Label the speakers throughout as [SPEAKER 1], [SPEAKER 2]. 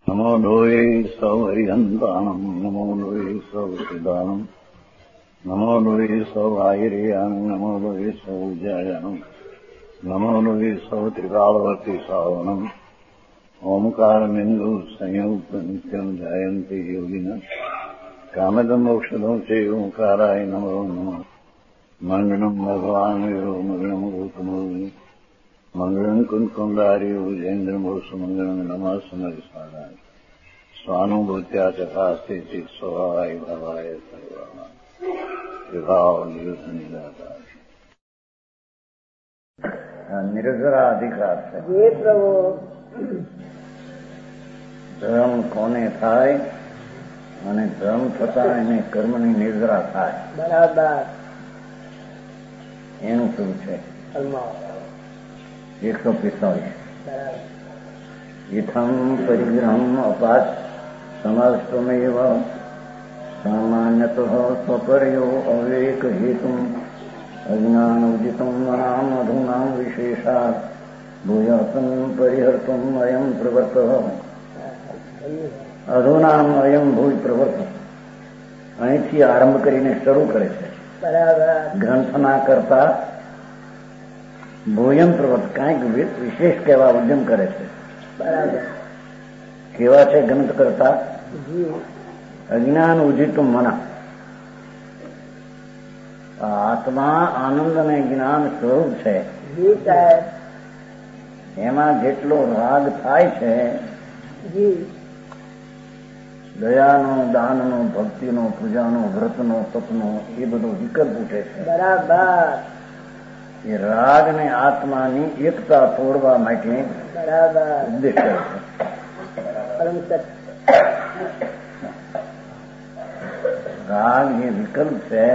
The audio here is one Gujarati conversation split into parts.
[SPEAKER 1] નમો લોહે સૌ હરિહંતાણમ નમો લોહે સૌ સિદાનમ નમો લોહે સૌ આયર્યાણમ નમો લોહે સૌ જયાણમ નમો લોહે સૌ ત્રિકાળવર્તી સાવનમ ઓમકારમિંદુ સંયુક્ત નિત્યમ જાયંતિ યોગિન કામદમોક્ષદો છે ઓંકારાય નમો નમઃ મંગળમ ભગવાન વીરો મંગળમ ગૌતમો મંગળમ કુંકુંડાર્યો જૈન્દ્રમો સુમંગળમ નમઃ સમરિસ્વાદાય સ્વાનુભૂત્યા ચકાસ્તે ચિત સ્વભાવાય ભવાય સર્વાના વિભાવ નિરુદ્ધ નિરાકાર નિર્જરા અધિકાર છે. ધર્મ કોને થાય અને ધર્મ થતા એને કર્મની નિર્જરા થાય.
[SPEAKER 2] બરાબર.
[SPEAKER 1] એનું શું છે? 145. ઇથમ પરિગ્રહમ અપાસ સમાષ્ટમેવ સામાન્યતઃ સ્વપર્યો અવિવેક હેતુ અજ્ઞાનોજિતમ મનામ અધૂનામ વિશેષાત ભૂયાતમ પરિહર્તુમ અયમ પ્રવર્ત અધૂનામ અયમ ભૂય પ્રવર્ત. અહીંથી આરંભ કરીને શરૂ કરે છે.
[SPEAKER 2] બરાબર.
[SPEAKER 1] ગ્રંથના કરતા ભોજન પ્રવર્ત કાંઈક વિશેષ કહેવા ઉદ્યમ કરે છે.
[SPEAKER 2] બરાબર.
[SPEAKER 1] કેવા છે ગ્રંથ કરતા? અજ્ઞાન ઉજિતું મના. આત્મા આનંદ અને જ્ઞાન સ્વરૂપ છે. એમાં જેટલો રાગ થાય છે, દયાનો, દાનનો, ભક્તિનો, પૂજાનો, વ્રતનો, તપનો, એ બધો વિકલ્પ ઉઠે છે.
[SPEAKER 2] બરાબર.
[SPEAKER 1] એ રાગ ને આત્માની એકતા તોડવા માટે ઉદ્દેશ કરે છે. રાગ એ વિકલ્પ છે.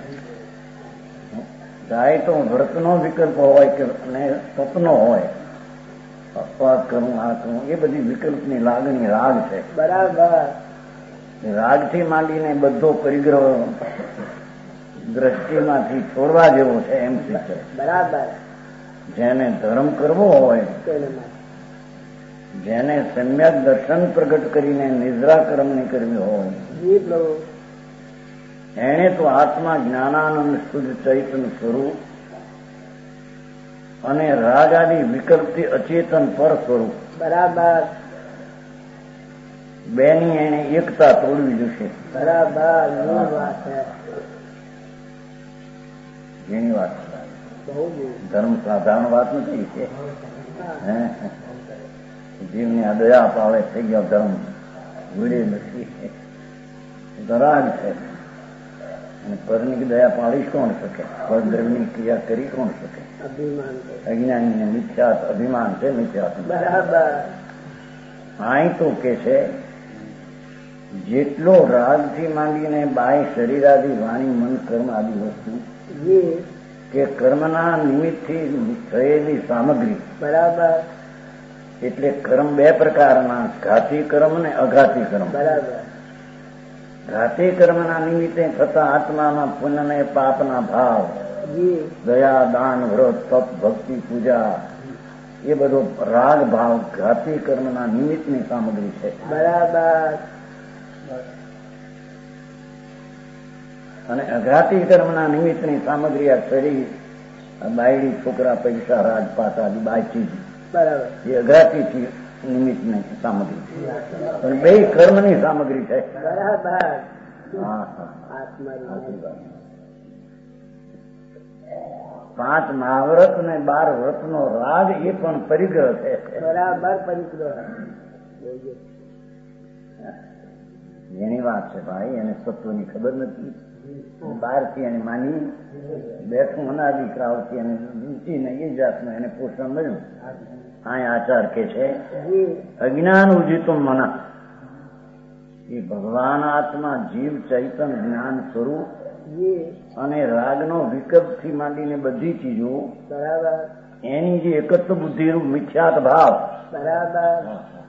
[SPEAKER 1] ચાહે તો વ્રતનો વિકલ્પ હોય કે તપનો હોય, અપવાદ કરું, આ કરું, એ બધી વિકલ્પની લાગણી રાગ છે.
[SPEAKER 2] બરાબર.
[SPEAKER 1] રાગથી માંડીને બધો પરિગ્રહ દ્રષ્ટિમાંથી છોડવા જેવો છે એમ છે.
[SPEAKER 2] બરાબર.
[SPEAKER 1] જેને ધર્મ કરવો હોય, જેને સમ્યક દર્શન પ્રગટ કરીને નિદ્રાકર્મની કરવી હોય, એને તો આત્મા જ્ઞાનાનંદ શુદ્ધ ચૈતન સ્વરૂપ અને રાગાદી વિકલ્પથી અચેતન પર સ્વરૂપ.
[SPEAKER 2] બરાબર.
[SPEAKER 1] બેની એને એકતા તોડવી જોશે.
[SPEAKER 2] બરાબર. વાત છે.
[SPEAKER 1] જેની વાત ધર્મ સાધારણ વાત નથી છે. જીવને આ દયા પાવે થઈ ગયો ધર્મ વિડે નથી. ધરાગ છે અને પરની દયા પાડી કોણ શકે? પરદ્રવ્યની ક્રિયા કરી કોણ શકે? અજ્ઞાનીને મિથ્યાત અભિમાન છે. મિથ્યાત.
[SPEAKER 2] બરાબર.
[SPEAKER 1] અહીં તો કે છે જેટલો રાગથી માંડીને બાય શરીર આદિ વાણી મન કર્મ આદિ વસ્તુ કે કર્મના નિમિત્તથી થયેલી સામગ્રી.
[SPEAKER 2] બરાબર.
[SPEAKER 1] એટલે કર્મ બે પ્રકારના, ઘાતી કર્મ ને અઘાતી કર્મ.
[SPEAKER 2] બરાબર.
[SPEAKER 1] ઘાતી કર્મના નિમિત્તે થતા આત્માના પુણ્ય ને પાપના ભાવ, દયા, દાન, વ્રત, તપ, ભક્તિ, પૂજા, એ બધો રાગ ભાવ ઘાતી કર્મના નિમિત્તની સામગ્રી છે.
[SPEAKER 2] બરાબર.
[SPEAKER 1] અને અઘાતી કર્મના નિમિત્તની સામગ્રી આ શરીર, બાયડી, છોકરા, પૈસા, રાજપાટ આદિ બાચી.
[SPEAKER 2] બરાબર.
[SPEAKER 1] એ અઘાતીથી નિમિત્તની સામગ્રી છે. પણ બે કર્મની સામગ્રી છે.
[SPEAKER 2] બરાબર.
[SPEAKER 1] પાંચ મહાવ્રત ને 12 વ્રતનો રાગ એ પણ પરિગ્રહ છે.
[SPEAKER 2] બરાબર. પરિગ્રહ
[SPEAKER 1] એની વાત છે ભાઈ. એને તત્વની ખબર નથી. બહારથી એને માની બેઠું અનાદિ ક્રાવથી એને રૂચીને એ જાતનું એને પોષણ મળ્યું. આ આચાર કે છે અજ્ઞાન ઉજિતું મના. એ ભગવાન આત્મા જીવ ચૈતન જ્ઞાન સ્વરૂપ અને રાગનો વિકલ્પથી માંડીને બધી ચીજો.
[SPEAKER 2] બરાબર.
[SPEAKER 1] એની જે એકત્વ બુદ્ધિરૂપ મિથ્યાત ભાવ.
[SPEAKER 2] બરાબર.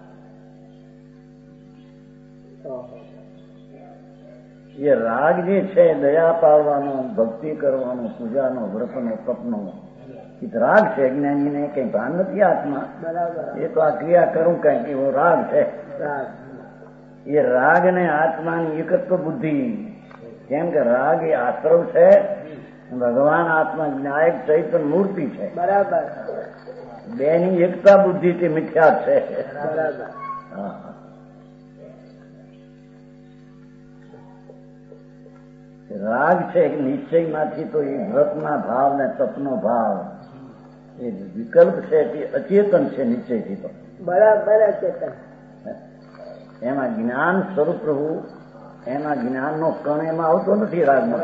[SPEAKER 1] એ રાગ જે છે દયા પાડવાનો, ભક્તિ કરવાનો, પૂજાનો, વ્રતનો, તપનો, રાગ છે. અજ્ઞાનીને કઈ ભાન નથી આત્મા.
[SPEAKER 2] બરાબર.
[SPEAKER 1] એ તો આ ક્રિયા કરું કઈ એવો રાગ છે.
[SPEAKER 2] રાગ.
[SPEAKER 1] એ રાગ ને આત્માની એકત્વ બુદ્ધિ. કેમ કે રાગ એ આશ્રવ છે, ભગવાન આત્મા જ્ઞાયક ચૈતન્ય મૂર્તિ છે.
[SPEAKER 2] બરાબર.
[SPEAKER 1] બેની એકતા બુદ્ધિ તે મિથ્યા છે.
[SPEAKER 2] બરાબર.
[SPEAKER 1] રાગ છે નિશ્ચયમાંથી તો એ વ્રતના ભાવ ને તપનો ભાવ એ વિકલ્પ છે તે અચેતન છે નિશ્ચયથી. તો
[SPEAKER 2] બરાબર ચેતન.
[SPEAKER 1] એમાં જ્ઞાન સ્વરૂપ રહેવું, એમાં જ્ઞાનનો કણ એમાં આવતો નથી રાગમાં.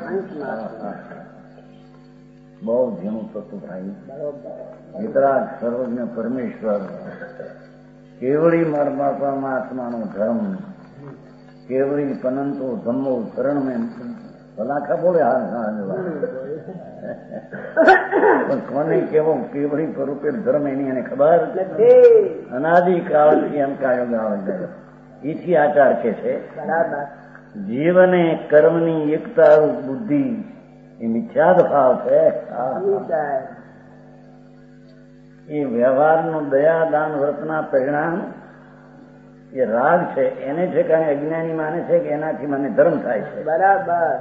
[SPEAKER 1] બહુ ઝીણું થતું ભાઈ. વિતરાગ સર્વજ્ઞ પરમેશ્વર કેવળી પરમાત્માનો ધર્મ, કેવળી પનંતો ધમ્મો શરણ મેં ભલાખા બોલે. પણ કોને કેવો કેવળી સ્વરૂપે ધર્મ એની એને ખબર અનાદિકાળથી એમ કાયો આવે. એથી આચાર કે છે જીવને કર્મની એકતા બુદ્ધિ એ મિથ્યાદ ભાવ છે. એ વ્યવહારનું દયા દાન વ્રતના પરિણામ એ રાગ છે. એને છે કારણ અજ્ઞાની માને છે કે એનાથી મને ધર્મ થાય છે.
[SPEAKER 2] બરાબર.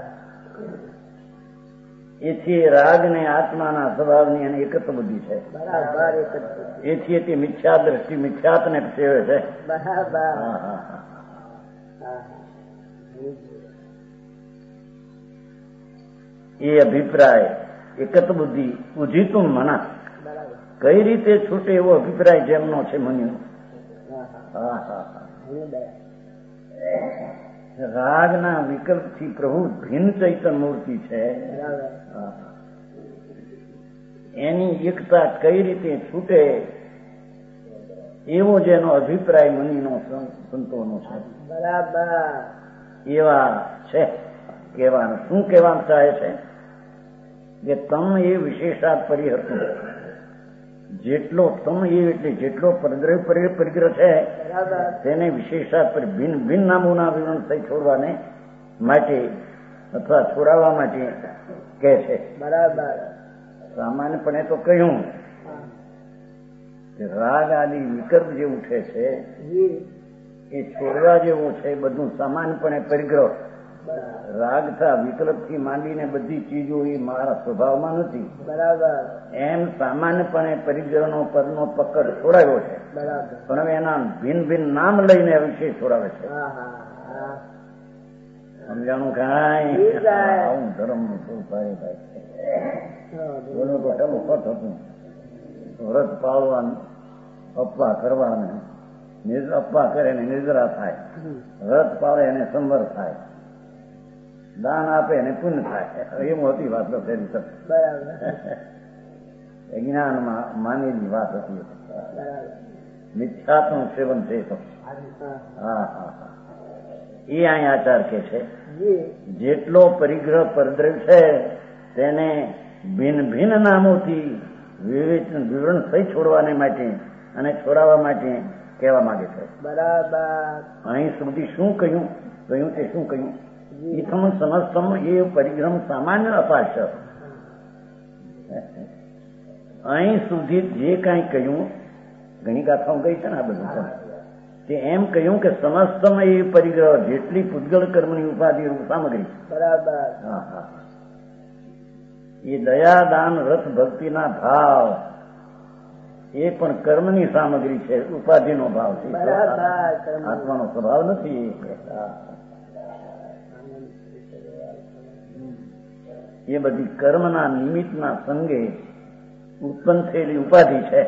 [SPEAKER 1] એથી રાગ ને આત્માના સ્વભાવની એને એકત્વ બુદ્ધિ છે.
[SPEAKER 2] બરાબર.
[SPEAKER 1] એથી તે મિથ્યા દ્રષ્ટિ મિથ્યાત્ને સેવે છે.
[SPEAKER 2] બરાબર.
[SPEAKER 1] એ અભિપ્રાય એકત્વ બુદ્ધિ ઉજીતું મના કઈ રીતે છૂટે એવો અભિપ્રાય જેમનો છે મન્યુ. રાગના વિકલ્પથી પ્રભુ ભિન્ન ચૈતન્ય મૂર્તિ છે. એની એકતા કઈ રીતે છૂટે એવો જેનો અભિપ્રાય મનીનો સંતોનો છે.
[SPEAKER 2] બરાબર.
[SPEAKER 1] એવા છે કહેવાનું. શું કહેવાનું ચાહે છે કે તમ એ વિશેષાત પરિહર્તું. જેટલો તમ એ એટલે જેટલો પરિગ્રહ છે તેને વિશેષાત ભિન્ન ભિન્ન નામોના વિવરણ થઈ છોડવાને માટે અથવા છોડાવવા માટે કહે છે.
[SPEAKER 2] બરાબર.
[SPEAKER 1] સામાન્યપણે તો કહ્યું કે રાગ આદિ વિકલ્પ જે ઉઠે છે એ છોડવા જેવું છે. બધું સામાન્યપણે પરિગ્રહ રાગ થા વિકલ્પથી માંડીને બધી ચીજો એ મારા સ્વભાવમાં નથી.
[SPEAKER 2] બરાબર.
[SPEAKER 1] એમ સામાન્યપણે પરિગ્રહનો પદનો પકડ છોડાયો છે.
[SPEAKER 2] બરાબર.
[SPEAKER 1] પણ હવે એના ભિન્ન ભિન્ન નામ લઈને વિશે છોડાવે છે. સમજાણું કાંઈ આવું ધર્મ શું ભાઈ બોલો તો હેલું ખત હતું. વ્રત પાળવાનું, અપવા કરવાને, અપવા કરે ને નિદ્રા થાય, વ્રત પાળે એને સંવર થાય, દાન આપે ને પુણ્ય થાય. એ મોટી વાત કરી શકે. જ્ઞાનમાં માનેલી વાત હતી. મિથ્યાત્મનું સેવન છે. હા હા હા. એ અહીં આચાર કે છે જેટલો પરિગ્રહ પરદ્રવ્ય છે તેને ભિન્ન ભિન્ન નામોથી વિવરણ થઈ છોડવાને માટે અને છોડાવવા માટે કહેવા માંગે છે.
[SPEAKER 2] બરાબર.
[SPEAKER 1] અહીં સુધી શું કહ્યું તે શું કહ્યું ઇથમ સમસ્તમ એ પરિગ્રહ સામાન્ય અપાશ. અહીં સુધી જે કાંઈ કહ્યું ઘણી ગાથાઓ ગઈ છે ને આ બધું તે એમ કહ્યું કે સમસ્તમ એ પરિગ્રહ જેટલી પૂતગલ કર્મની ઉપાધિ સામગ્રી.
[SPEAKER 2] બરાબર.
[SPEAKER 1] હા હા. એ દયા દાન રથ ભક્તિના ભાવ એ પણ કર્મની સામગ્રી છે, ઉપાધિનો ભાવ છે. આત્માનો સ્વભાવ નથી. એ બધી કર્મના નિમિત્તના સંગે ઉત્પન્ન થયેલી ઉપાધિ છે.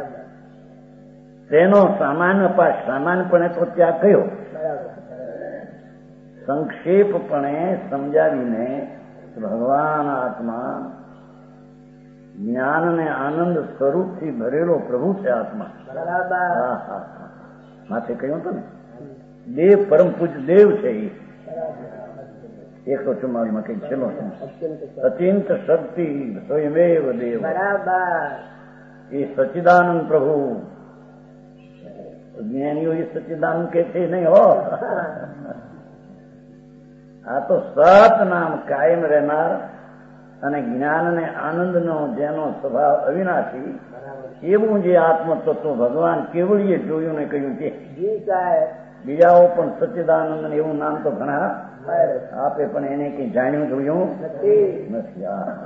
[SPEAKER 1] તેનો સામાન્ય પાઠ સામાન્યપણે તો ત્યાગ કયો સંક્ષેપપણે સમજાવીને ભગવાન આત્મા જ્ઞાન અને આનંદ સ્વરૂપથી ભરેલો પ્રભુ છે આત્મા. માથે કહ્યું હતું ને દેવ પરમ પૂજ દેવ છે. 144 માં કઈ છેલ્લો અત્યંત શક્તિ સ્વયમેવ દેવ. એ સચ્ચિદાનંદ પ્રભુ. જ્ઞાનીઓ એ સચ્ચિદાનંદ કે છે નહીં હો. આ તો સત નામ કાયમ રહેનાર અને જ્ઞાન અને આનંદનો જેનો સ્વભાવ અવિનાશી એવું જે આત્મતત્વ ભગવાન કેવળીએ જોયું ને કહ્યું તે બીજાઓ પણ સચ્ચિદાનંદ એવું નામ તો ઘણા આપે, પણ એને કઈ જાણ્યું જોયું નથી.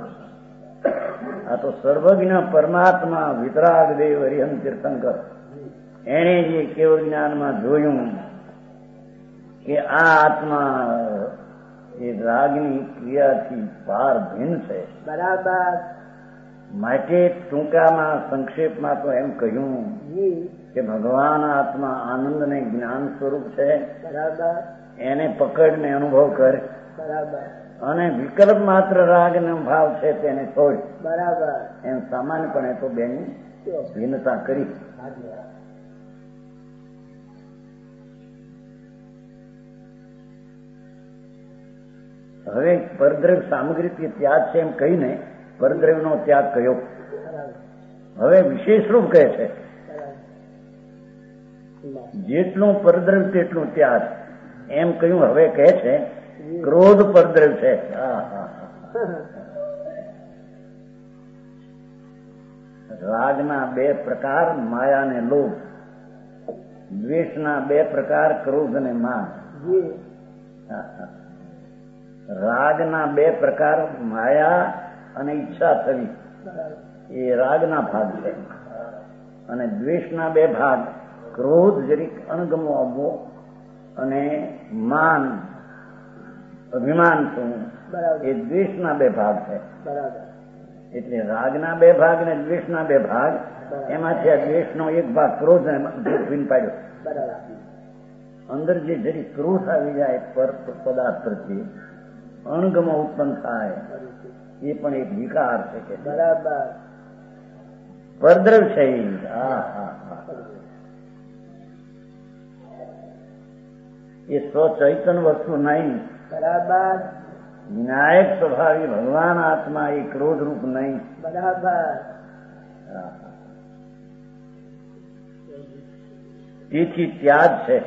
[SPEAKER 1] આ તો સર્વજ્ઞ પરમાત્મા વિતરાગ દેવ હરિહન તીર્થંકર એને જે કેવળ જ્ઞાનમાં જોયું કે આ આત્મા એ રાગની ક્રિયાથી પાર ભિન્ન છે.
[SPEAKER 2] બરાબર.
[SPEAKER 1] માટે ટૂંકામાં સંક્ષેપમાં તો એમ કહ્યું કે ભગવાન આત્મા આનંદ ને જ્ઞાન સ્વરૂપ છે.
[SPEAKER 2] બરાબર.
[SPEAKER 1] એને પકડને અનુભવ કર.
[SPEAKER 2] બરાબર.
[SPEAKER 1] અને વિકલ્પ માત્ર રાગ નો ભાવ છે તેને છોડ.
[SPEAKER 2] બરાબર.
[SPEAKER 1] એમ સામાન્યપણે તો બેની ભિન્નતા કરી. હવે પરદ્રવ્ય સામગ્રી ત્યાગ છે એમ કહીને પરદ્રવ્યનો ત્યાગ કયો. હવે વિશેષ રૂપ કહે છે જેટલું પરદ્રવ્ય તેટલું ત્યાગ એમ કહ્યું. હવે કહે છે ક્રોધ પરદ્રવ્ય છે. રાગના 2 પ્રકાર માયા અને લોભ, દ્વેષના 2 પ્રકાર ક્રોધ અને માન. રાગના 2 પ્રકાર માયા અને ઈચ્છા થવી એ રાગના ભાગ છે, અને દ્વેષના 2 ભાગ ક્રોધ જરીક અણગમો આવવો અને માન અભિમાન થવું એ દ્વેષના 2 ભાગ છે. એટલે રાગના 2 ભાગ અને દ્વેષના 2 ભાગ એમાંથી આ દ્વેષનો 1 ભાગ ક્રોધ પાડ્યો. અંદર જે જરી ક્રોધ આવી જાય પર પદાર્થ પ્રત્યે અણગમો ઉત્પન્ન થાય એ પણ એક વિકાર છે કે
[SPEAKER 2] બરાબર
[SPEAKER 1] પરદ્રવ્ય છે. એ સ્વચૈતન વસ્તુ નહીં.
[SPEAKER 2] બરાબર.
[SPEAKER 1] વિનાયક સ્વભાવી ભગવાન આત્મા એ ક્રોધ રૂપ નહીં.
[SPEAKER 2] બરાબર.
[SPEAKER 1] તેથી ત્યાગ છે.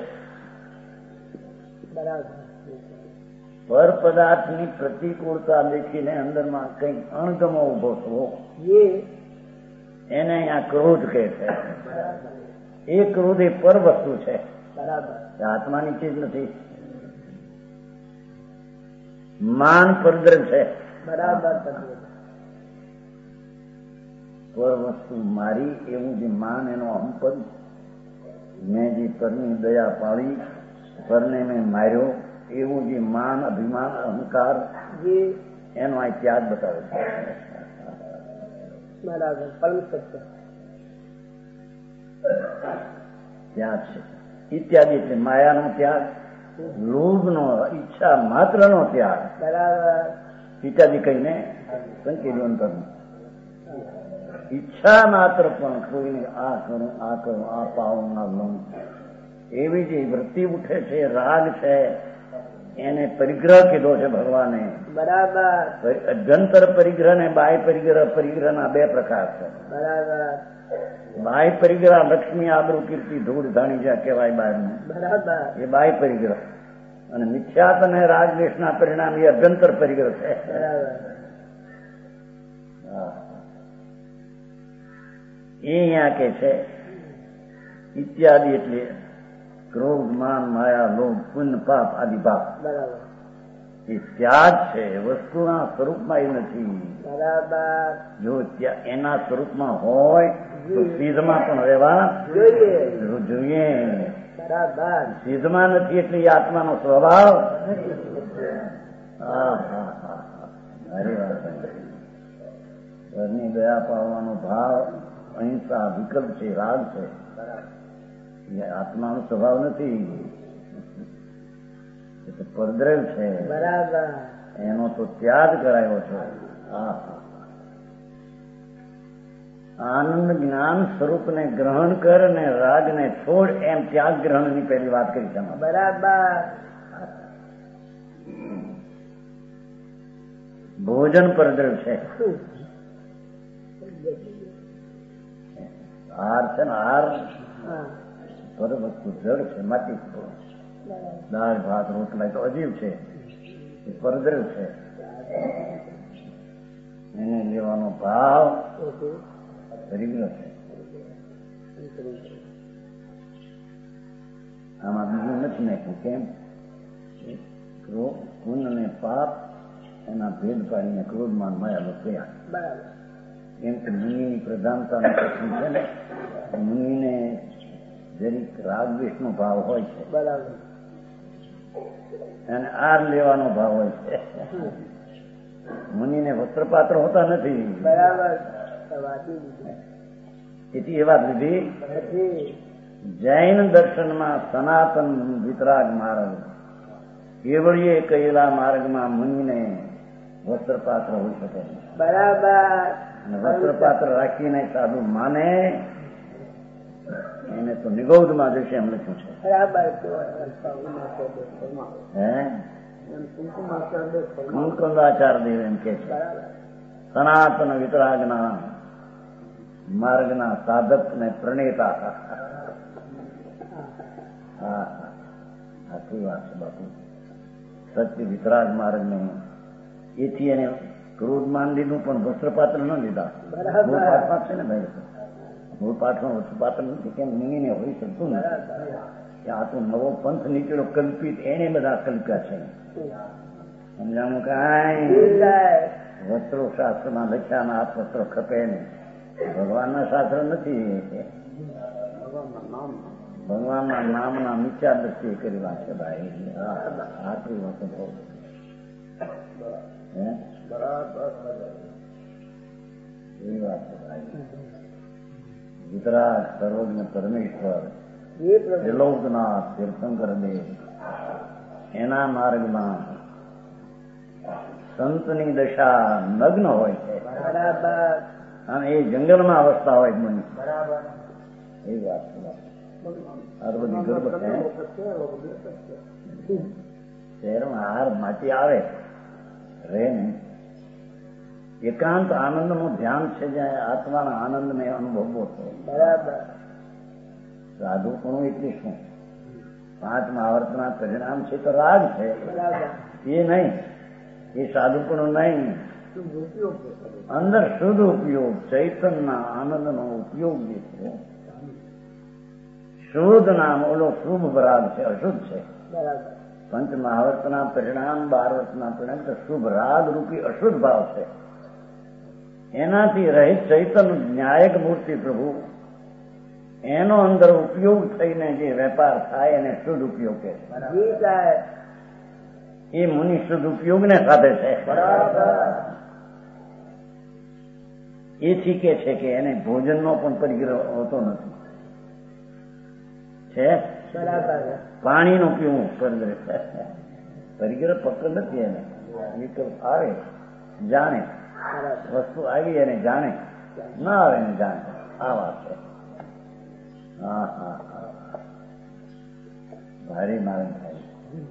[SPEAKER 2] બરાબર.
[SPEAKER 1] પર પદાર્થની પ્રતિકૂળતા દેખીને અંદરમાં કંઈક અણગમો ઉભો થવો એને અહીંયા ક્રોધ કહે છે. એ ક્રોધ એ પર વસ્તુ છે, આત્માની ચીજ નથી. માન પરદ્રવ્ય છે.
[SPEAKER 2] બરાબર.
[SPEAKER 1] પર વસ્તુ મારી એવું જે માન એનો અહંપદ, મેં જે પરની દયા પાળી પરને મેં માર્યો એવું જે માન અભિમાન અહંકાર એનો આ ત્યાગ બતાવે છે.
[SPEAKER 2] બરાબર.
[SPEAKER 1] ત્યાગ છે ઇત્યાદિ. એટલે માયાનો ત્યાગ, લોભનો ઈચ્છા માત્રનો ત્યાગ.
[SPEAKER 2] બરાબર.
[SPEAKER 1] ઇત્યાદિ કહીને સંકેલી અંતરનું ઈચ્છા માત્ર પણ કોઈને આ કરું આ કરું આ પાવું આ લઉં એવી જે વૃત્તિ ઉઠે છે રાગ છે એને પરિગ્રહ કીધો છે ભગવાને.
[SPEAKER 2] બરાબર.
[SPEAKER 1] અભ્યંતર પરિગ્રહ ને બાહ્ય પરિગ્રહ. પરિગ્રહના 2 પ્રકાર છે.
[SPEAKER 2] બરાબર.
[SPEAKER 1] બાહ્ય પરિગ્રહ લક્ષ્મી આબરૂ કીર્તિ ધૂળ ધાણી જ્યાં કહેવાય બહારનું,
[SPEAKER 2] બરાબર.
[SPEAKER 1] એ બાહ્ય પરિગ્રહ. અને મિથ્યાત અને રાગદ્વેષના પરિણામ એ અભ્યંતર પરિગ્રહ છે.
[SPEAKER 2] બરાબર.
[SPEAKER 1] એ અહીંયા કે છે ઇત્યાદિ એટલે ક્રોધ માન માયા લોભ પુણ્ય પાપ આદિ પાપ.
[SPEAKER 2] બરાબર.
[SPEAKER 1] એ ત્યાગ છે, વસ્તુના સ્વરૂપમાં એ નથી.
[SPEAKER 2] બરાબર.
[SPEAKER 1] જો એના સ્વરૂપમાં હોય તો સિદ્ધમાં પણ રહેવા જોઈએ.
[SPEAKER 2] બરાબર.
[SPEAKER 1] સિદ્ધમાં નથી એટલે એ આત્માનો સ્વભાવ. ઘરની દયા પાડવાનો ભાવ, અહિંસા વિકલ્પ છે, રાગ છે. આત્માનો સ્વભાવ નથી, પરદ્રવ્ય છે.
[SPEAKER 2] બરાબર.
[SPEAKER 1] એનો તો ત્યાગ કરાયો છે. આનંદ જ્ઞાન સ્વરૂપને ગ્રહણ કર અને રાગને છોડ એમ ત્યાગ ગ્રહણની પહેલી વાત કરી છે.
[SPEAKER 2] બરાબર.
[SPEAKER 1] ભોજન પરદ્રવ્ય છે. હાર છે ને, હાર પર વસ્તુ જળ છે, માટી. દાળ ભાત રોટલા તો અજીબ છે, એ પરદ્રવ્ય છે. એને લેવાનો ભાવ પરિગ્રહ છે. આમાં બીજું નથી નાખ્યું. કેમ? પુણ્ય અને પાપ એના ભેદ પાડીને ક્રોધમાન માયા થયા. કેમ કે મુનિની પ્રધાનતાનો પ્રશ્ન છે ને, મુનિને જરીક રાગ દ્વેષનો ભાવ હોય છે,
[SPEAKER 2] બરાબર,
[SPEAKER 1] અને આર લેવાનો ભાવ હોય છે. મુનિને વસ્ત્રપાત્ર હોતા નથી.
[SPEAKER 2] બરાબર.
[SPEAKER 1] એથી એ વાત લીધી. જૈન દર્શનમાં સનાતન વિતરાગ માર્ગ, કેવળીએ કહેલા માર્ગમાં મુનિને વસ્ત્રપાત્ર હોઈ શકે.
[SPEAKER 2] બરાબર.
[SPEAKER 1] અને વસ્ત્રપાત્ર રાખીને સાધુ માને એને તો નિગૌધમાં જશે એમ લખ્યું છે. કંકુંદાચાર દેવ એમ કે છે, સનાતન વિતરાગના માર્ગના સાધક ને પ્રણેતા. આખી વાત છે બાપુ. સત્ય વિતરાગ માર્ગ ને એથી એને ક્રોધ માન લીધું, પણ વસ્ત્રપાત્ર ન લીધા. મૂળ પાઠમાં છે ને ભાઈ, મૂળ પાઠમાં વસ્ત્રપાત્ર નથી. કેમ? મુનિને હોઈ શકતું નથી. આ તો નવો પંથ નીકળ્યો કલ્પિત, એને બધા કલ્પ્યા છે. સમજાણું? કાંઈ વસ્ત્રો શાસ્ત્રમાં લખ્યા ના હાથ વસ્ત્રો ખપે નહીં. ભગવાનના શાસ્ત્ર નથી. ભગવાનના નામના નીચા દ્રષ્ટિએ કરી વાત છે ભાઈ. આટલી વખત એવી વાત છે ભાઈ. વિતરાગ સર્વજ્ઞ પરમેશ્વર ત્રિલોકનાથ તીર્થંકર દેવ, એના માર્ગમાં સંતની દશા નગ્ન હોય છે, અને એ જંગલમાં અવસ્થા હોય મની. એવી વાત છે. આ તો બધી ગર્ભ છે. શહેરમાં હાર માટી આવે રે ને, એકાંત આનંદ નું ધ્યાન છે, જ્યાં આત્માના આનંદ ને અનુભવવો છે.
[SPEAKER 2] બરાબર.
[SPEAKER 1] સાધુપણું એટલે શું? 5 મહાવર્તના પરિણામ છે તો રાગ છે, એ નહીં. એ સાધુપણું નહીં. અંદર શુદ્ધ ઉપયોગ, ચૈતનના આનંદનો ઉપયોગ જે છે, શુદ્ધ નામ ઓલો શુભ રાગ છે, અશુદ્ધ છે. પંચ મહાવર્તના પરિણામ, 12 વર્ષના પરિણામ તો શુભ રાગ રૂપી અશુદ્ધ ભાવ છે. એનાથી રહિત ચૈતન ન્યાયક મૂર્તિ પ્રભુ, એનો અંદર ઉપયોગ થઈને જે વેપાર થાય એને શુદ્ધ ઉપયોગ કહે. એ મુનિ શુદ્ધ ઉપયોગને સાધે છે. એથી કે છે કે એને ભોજનનો પણ પરિગ્રહ હોતો નથી. છે પાણીનું પીવું પરિગ્રહ છે. પરિગ્રહ પકડ નથી. એને વિકલ્પ આવે જાણે, વસ્તુ આવી એને જાણે, ના આવે એને જાણે. આ વાત છે. હા હા હા, ભારે મારણ થાય.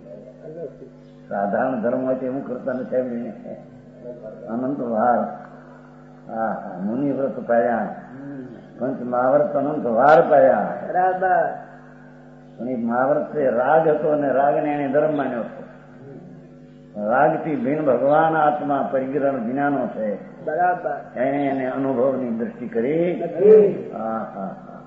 [SPEAKER 1] સાધારણ ધર્મ હોય તો એવું કરતા નથી. અનંત વાર. હા હા, મુનિ વ્રત પાડ્યા, પંચ મહાવ્રત અનંત વાર પાડ્યા. પણ એ મહાવ્રત રાગ હતો, અને રાગને એને ધર્મ માન્યો હતો. રાગથી ભીન ભગવાન આત્મા પરિગ્રહ વિનાનો છે. એને અનુભવની દ્રષ્ટિ કરી. હા હા હા,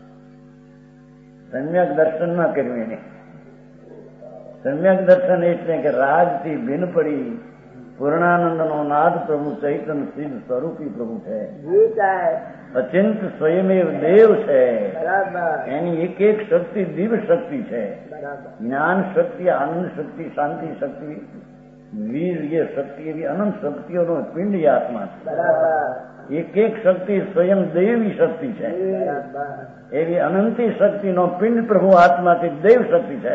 [SPEAKER 1] સમ્યક દર્શન ન કર્યું એને. સમ્યક દર્શન એટલે કે રાગથી ભીન પડી પૂર્ણાનંદનો નાદ પ્રભુ ચૈતન સિદ્ધ સ્વરૂપી પ્રભુ છે. અચિંત સ્વયમેવ દેવ છે. એની એક એક શક્તિ દિવ્ય શક્તિ છે. જ્ઞાન શક્તિ, આનંદ શક્તિ, શાંતિ શક્તિ, વીર્ય શક્તિ, એવી અનંત શક્તિઓનો પિંડ આત્મા છે. એક એક શક્તિ સ્વયં દેવી શક્તિ છે. એવી અનંતી શક્તિનો પિંડ પ્રભુ આત્માથી દેવ શક્તિ છે.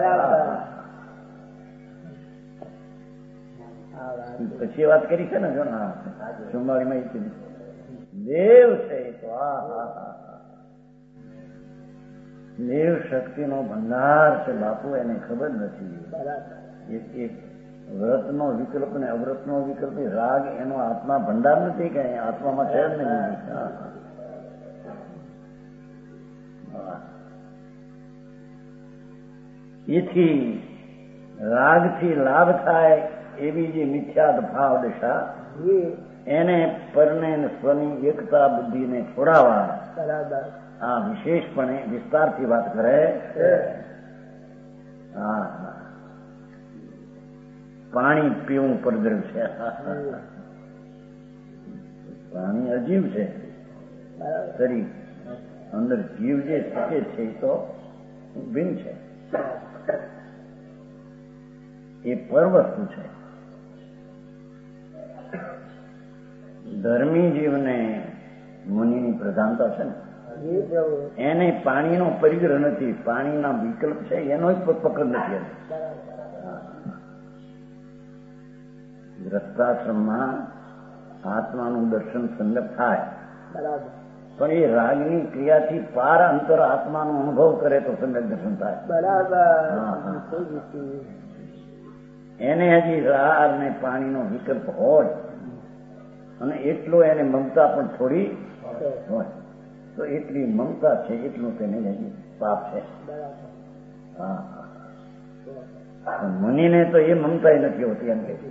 [SPEAKER 1] પછી વાત કરી છે ને, જો ચુમ્માળીમાં દેવ છે. તો દેવ શક્તિનો ભંડાર છે બાપુ, એને ખબર નથી. એક વ્રતનો વિકલ્પ ને અવ્રતનો વિકલ્પ, રાગ એનો આત્મા ભંડાર નથી કે આત્મામાં છે જ નહીં. એથી રાગથી લાભ થાય એવી જે મિથ્યાત ભાવ દશા, એને પરને સ્વની એકતા બુદ્ધિને છોડાવવા
[SPEAKER 2] બરાબર.
[SPEAKER 1] આ વિશેષપણે વિસ્તારથી વાત કરે. હા, પાણી પીવું પરદ્રવ છે. પાણી અજીવ છે. શરીર અંદર જીવ જે શકે છે એ તો ભિન્ન છે. એ પર વસ્તુ છે. ધર્મી જીવને મુનિની પ્રધાનતા છે ને, એને પાણીનો પરિગ્રહ નથી, પાણીના વિકલ્પ છે એનો જ પકડ નથી. ગ્રસ્તાશ્રમમાં આત્માનું દર્શન સમ્યક થાય, પણ એ રાગની ક્રિયાથી પાર અંતર આત્માનો અનુભવ કરે તો સમ્યક દર્શન થાય. એને હજી રાગ ને પાણીનો વિકલ્પ હોય અને એટલો એને મમતા પણ થોડી હોય તો એટલી મમતા છે એટલું તેને હજી પાપ છે. મુનિને તો એ મમતા નથી હોતી એમ કે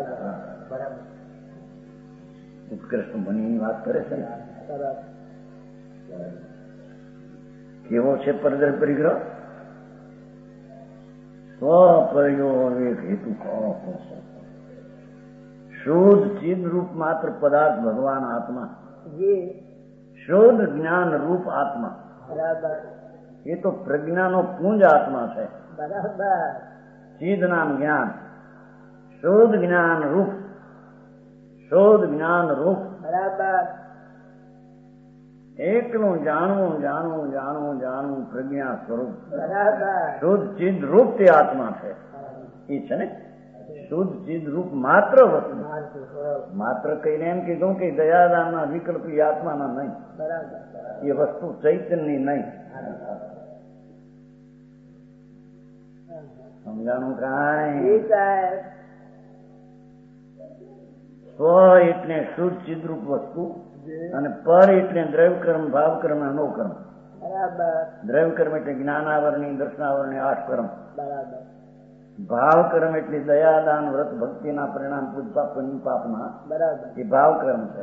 [SPEAKER 1] ઉત્કૃષ્ટ મુનિની વાત કરે છે ને. કેવો છે પરદર પરિગ્રહ? સ્વપરિયોગ હેતુ શુદ્ધ ચિદ રૂપ માત્ર પદાર્થ ભગવાન આત્મા, શુદ્ધ જ્ઞાન રૂપ આત્મા, એ તો પ્રજ્ઞાનો પુંજ આત્મા છે. ચિદ નામ જ્ઞાન, શુદ્ધ જ્ઞાન રૂપ, શુદ્ધ જ્ઞાન રૂપ એકલું જાણવું જાણવું જાણવું જાણવું પ્રજ્ઞા સ્વરૂપ શુદ્ધ ચિદ રૂપ તે આત્મા છે. એ છે ને શુદ્ધ ચિદ રૂપ માત્ર વસ્તુ. માત્ર કહીને એમ કીધું કે દયાદાનના વિકલ્પ એ આત્માના નહીં, એ વસ્તુ ચૈતન્યની નહીં. સમજાણું કાંઈ? સ્વ એટલે શુદ્ધ ચિદરૂપ વસ્તુ અને પર એટલે દ્રવ્યકર્મ, ભાવકર્મ, અનુકર્મ. દ્રવ્યકર્મ એટલે જ્ઞાનાવરણી, દર્શનાવરણી 8 કર્મ. ભાવકર્મ એટલે દયાદાન, વ્રત, ભક્તિના પરિણામ, પૂજપાપ, પુણ્ય પાપના એ ભાવકર્મ છે.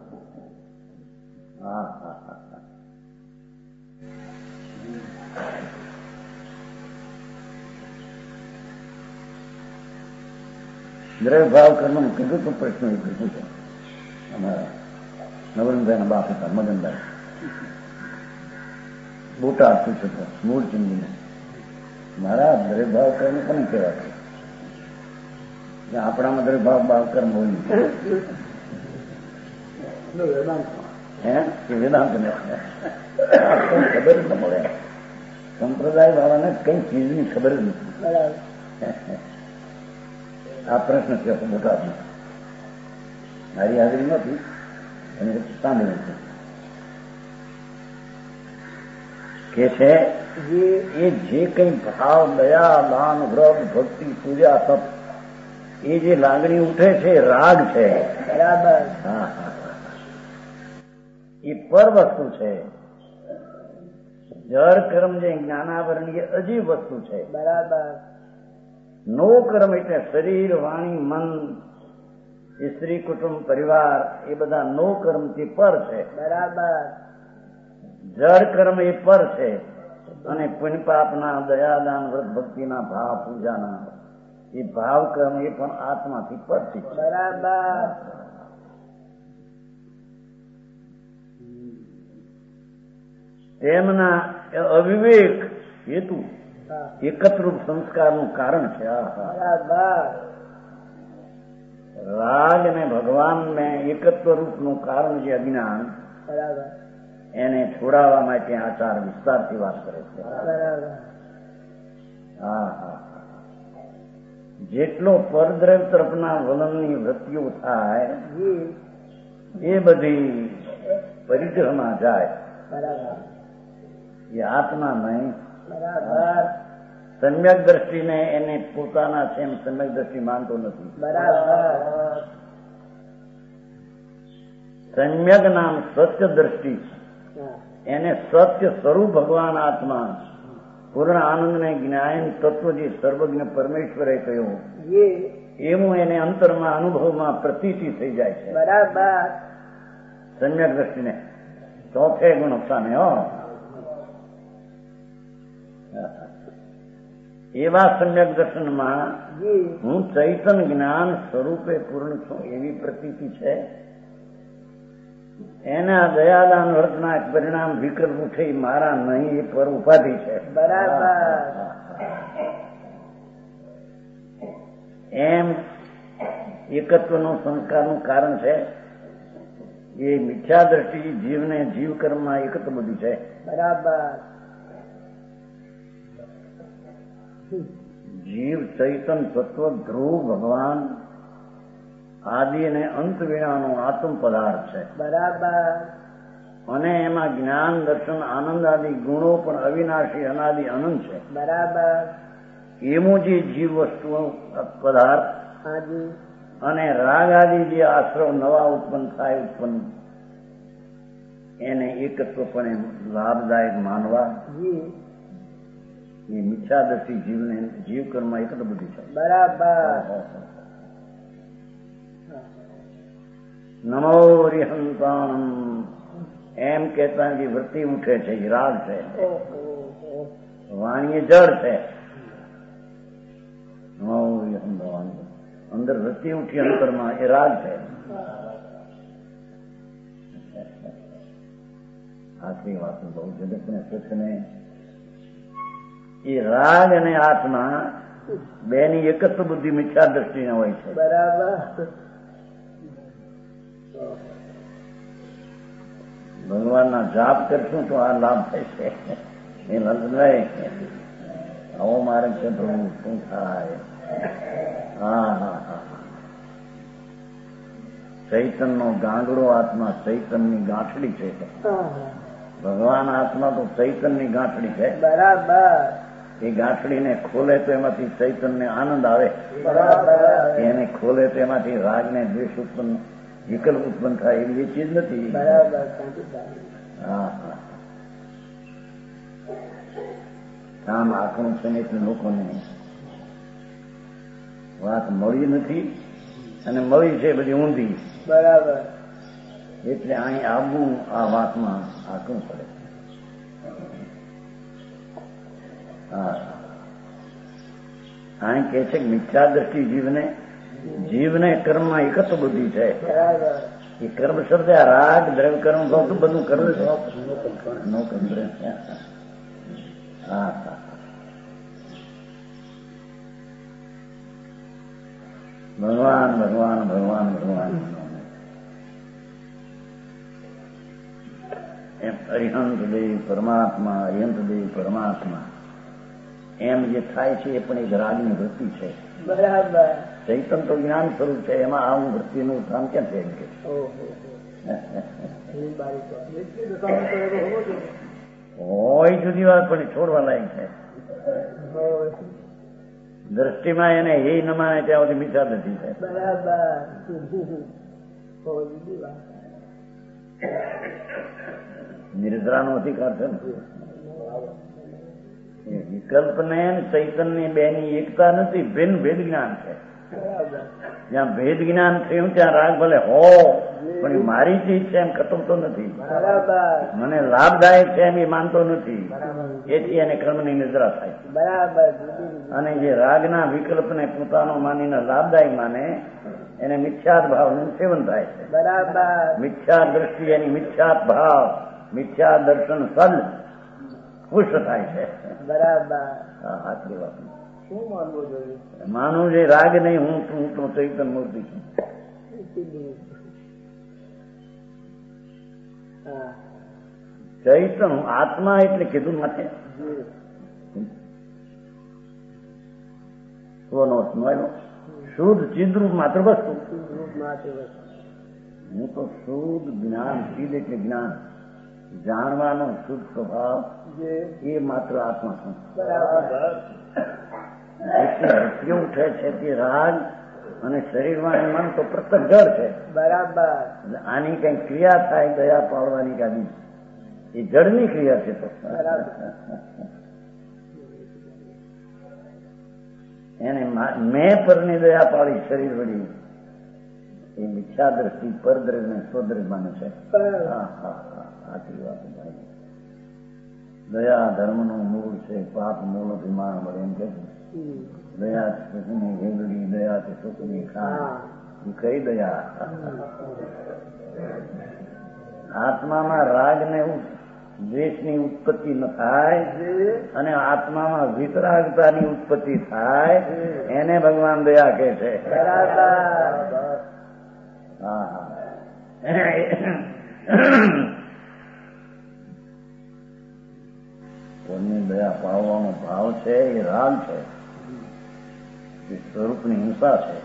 [SPEAKER 1] દ્રવ્ય ભાવ કર્મ કીધું તો પ્રશ્ન એ કીધું છે. અમારા નવરણભાઈના બાપ હતા મગનભાઈ, બોટા પૂછ્યો હતો મૂળ ચિંદીને, મારા દ્રવ્ય ભાવ કર્મ કોને કહેવાય? આપણામાં દ્રવ્ય ભાવ કર્મ હોય હે વેદાંત ને ખબર જ ન મળે. સંપ્રદાય વાળાને કઈ ચીજની ખબર જ નથી. આ પ્રશ્ન છે મોટા મારી હાજરી નથી અને સાંભળ્યું છે કે છે એ જે કઈ ભાવ, દયા, દાન, વ્રત, ભક્તિ, પૂજા, તપ એ જે લાગણી ઉઠે છે રાગ છે. બરાબર. એ પર વસ્તુ છે. જળ કર્મ જે જ્ઞાનાવરણીય અજીવ વસ્તુ છે. બરાબર. નો કર્મ એટલે શરીર, વાણી, મન, સ્ત્રી, કુટુંબ, પરિવાર એ બધા નો કર્મથી પર છે. બરાબર. જળ કર્મ એ પર છે અને પુણ્ય પાપના, દયાદાન, વ્રત, ભક્તિના, ભાવ, પૂજાના એ ભાવ કર્મ એ પણ આત્માથી પર છે. બરાબર. તેમના અવિવેક હેતુ એકત્રુપ સંસ્કારનું કારણ છે. રાગ ને ભગવાન ને એકત્વ રૂપનું કારણ જે અજ્ઞાન, એને છોડાવવા માટે આચાર વિસ્તારથી વાત કરે છે. જેટલો પરદ્રવ્ય તરફના વલણની વૃત્તિઓ થાય એ બધી પરિગ્રહમાં જાય. એ આત્મા નહીં. સમ્યક દ્રષ્ટિને એને પોતાના છે એમ સમ્યક દ્રષ્ટિ માનતો નથી. બરાબર. સમ્યક નામ સત્ય દ્રષ્ટિ, એને સત્ય સ્વરૂપ ભગવાન આત્મા પૂર્ણ આનંદ ને જ્ઞાન તત્વ જે સર્વજ્ઞ પરમેશ્વરે કહ્યું એવું એને અંતરમાં અનુભવમાં પ્રતીતિ થઈ જાય છે.
[SPEAKER 2] બરાબર.
[SPEAKER 1] સમ્યક દ્રષ્ટિને ચોથે ગુણ સ્થાને એવા સમ્યક દર્શનમાં હું ચૈતન જ્ઞાન સ્વરૂપે પૂર્ણ છું એવી પ્રતીતિ છે. એના દયાદાન વર્તના પરિણામ વિકલ્પ ઉઠે મારા નહીં એ પર ઉપાધિ છે.
[SPEAKER 2] બરાબર.
[SPEAKER 1] એમ એકત્વનું સંસ્કારનું કારણ છે. એ મિથ્યા દ્રષ્ટિ જીવને જીવ કર્મમાં એકત્વ બધું છે.
[SPEAKER 2] બરાબર.
[SPEAKER 1] જીવ ચૈતન તત્વ ધ્રુવ ભગવાન આદિ અને અંત વિનાનો આત્મ પદાર્થ છે.
[SPEAKER 2] બરાબર.
[SPEAKER 1] અને એમાં જ્ઞાન દર્શન આનંદ આદિ ગુણો પણ અવિનાશી અનાદિ અનંત છે.
[SPEAKER 2] બરાબર.
[SPEAKER 1] એનું જે જીવ વસ્તુ પદાર્થ
[SPEAKER 2] હાજી.
[SPEAKER 1] અને રાગ આદિ જે આશ્રવ નવા ઉત્પન્ન થાય એને એકત્વ પણ લાભદાયક માનવા એ મિથ્યા દ્રષ્ટિ જીવને જીવ કર્મ એકત્ર બધી છે.
[SPEAKER 2] બરાબર.
[SPEAKER 1] નમો રિહંતાણમ એમ કહેતા જે વૃત્તિ ઉઠે છે એ રાગ છે. વાણી જળ છે. નમો રિહંતાણ અંદર વૃત્તિ ઉઠી અંતરમાં એ રાગ છે. આખરી વાત બહુ જગતને સુખને એ રાગ અને આત્મા બેની એકત્વ બુદ્ધિ મિથ્યા દ્રષ્ટિને હોય છે.
[SPEAKER 2] બરાબર.
[SPEAKER 1] ભગવાનના જાપ કરશું તો આ લાભ થશે. એ લલભાઈ આવો મારે છે પ્રભુ શું થાય. હા હા હા. ચૈતનનો ગાંગડો આત્મા ચૈતનની ગાંઠડી છે. ભગવાન આત્મા તો ચૈતનની ગાંઠડી છે.
[SPEAKER 2] બરાબર.
[SPEAKER 1] એ ગાંઠડીને ખોલે તો એમાંથી ચૈતનને આનંદ આવે.
[SPEAKER 2] બરાબર.
[SPEAKER 1] એને ખોલે તો એમાંથી રાગને દ્વેષ ઉત્પન્ન વિકલ્પ ઉત્પન્ન થાય એવી ચીજ નથી.
[SPEAKER 2] બરાબર.
[SPEAKER 1] હા હા. કામ આખું છે ને એટલે લોકોને વાત મળી નથી અને મળી છે બધી ઊંધી.
[SPEAKER 2] બરાબર.
[SPEAKER 1] એટલે અહીં આવવું આ વાતમાં આખું પડે. હા અહીં કે છે કે મિથ્યા દ્રષ્ટિ જીવને કર્મમાં એકત્વ બુદ્ધિ છે. એ કર્મ શબ્દ આ રાગ દ્રવ્ય કર્મ ભાવતું બધું કર્મ છે. નો કર્મ. હા હા. ભગવાન ભગવાન ભગવાન ભગવાન એમ અરિહંત દેવ પરમાત્મા અરિહંત દેવ પરમાત્મા એમ જે થાય છે એ પણ એક રાગની વૃત્તિ છે.
[SPEAKER 2] બરાબર.
[SPEAKER 1] ચૈતન તો જ્ઞાન સ્વરૂપ છે. એમાં આવું વૃત્તિનું કામ ક્યાં છે એમ કે હોય જુદી વાત પણ છોડવા લાયક છે. દ્રષ્ટિમાં એને એ ન માને ત્યાં સુધી મિથ્યા દ્રષ્ટિ છે.
[SPEAKER 2] બરાબર.
[SPEAKER 1] નિર્જરાનો અધિકાર છે ને. વિકલ્પ ને ચૈતન ની બે ની એકતા નથી. ભિન્ન ભેદ જ્ઞાન છે. જ્યાં ભેદ જ્ઞાન થયું ત્યાં રાગ ભલે હો પણ મારી ચીજ છે એમ ખતમતો નથી. મને લાભદાયક છે એમ એ માનતો નથી. એથી એને કર્મની નિદ્રા થાય.
[SPEAKER 2] બરાબર.
[SPEAKER 1] અને જે રાગના વિકલ્પને પોતાનો માનીને લાભદાયક માને એને મિથ્યાત ભાવનું સેવન થાય છે.
[SPEAKER 2] બરાબર.
[SPEAKER 1] મિથ્યા દ્રષ્ટિ એની મિથ્યાત ભાવ મિથ્યા દર્શન સદ ખુશ થાય છે.
[SPEAKER 2] બરાબર.
[SPEAKER 1] આટલી વાત
[SPEAKER 2] શું માનવું જોઈએ?
[SPEAKER 1] માનવું છે રાગ નહીં. હું તો ચૈતન મૂર્તિ છું. ચૈતન આત્મા એટલે કીધું માટે શુદ્ધ ચિદ્રૂપ માત્ર વસ્તુ. હું તો શુદ્ધ જ્ઞાન ચિદ એટલે જ્ઞાન જાણવાનો શુદ્ધ સ્વભાવ એ માત્ર આત્મા છું. એટલે હસ્યો ઉઠે છે તે રાગ અને શરીરમાં મન તો પ્રત્યક્ષ જળ છે.
[SPEAKER 2] બરાબર.
[SPEAKER 1] આની કઈ ક્રિયા થાય દયા પાડવાની ગાડી એ જળની ક્રિયા છે. તો એને મેં પરની દયા પાડી શરીર વળી એ મિથ્યા દ્રષ્ટિ પરદ્રવ્ય સ્વદ્રવ્ય માને છે. સાચી વાત ભાઈ. દયા ધર્મનું મૂળ છે, પાપ મૂળ અભિમાન મળે એમ કે દયા સુખની વેગડી, દયાથી સુખની ખાણ, કઈ દયા? આત્મામાં રાગ ને દ્વેષની ઉત્પત્તિ ન થાય અને આત્મામાં વિતરાગતાની ઉત્પત્તિ થાય એને ભગવાન દયા કહે છે. કોઈની દયા પાડવાનો ભાવ છે એ રાગ છે, એ સ્વરૂપની હિંસા છે.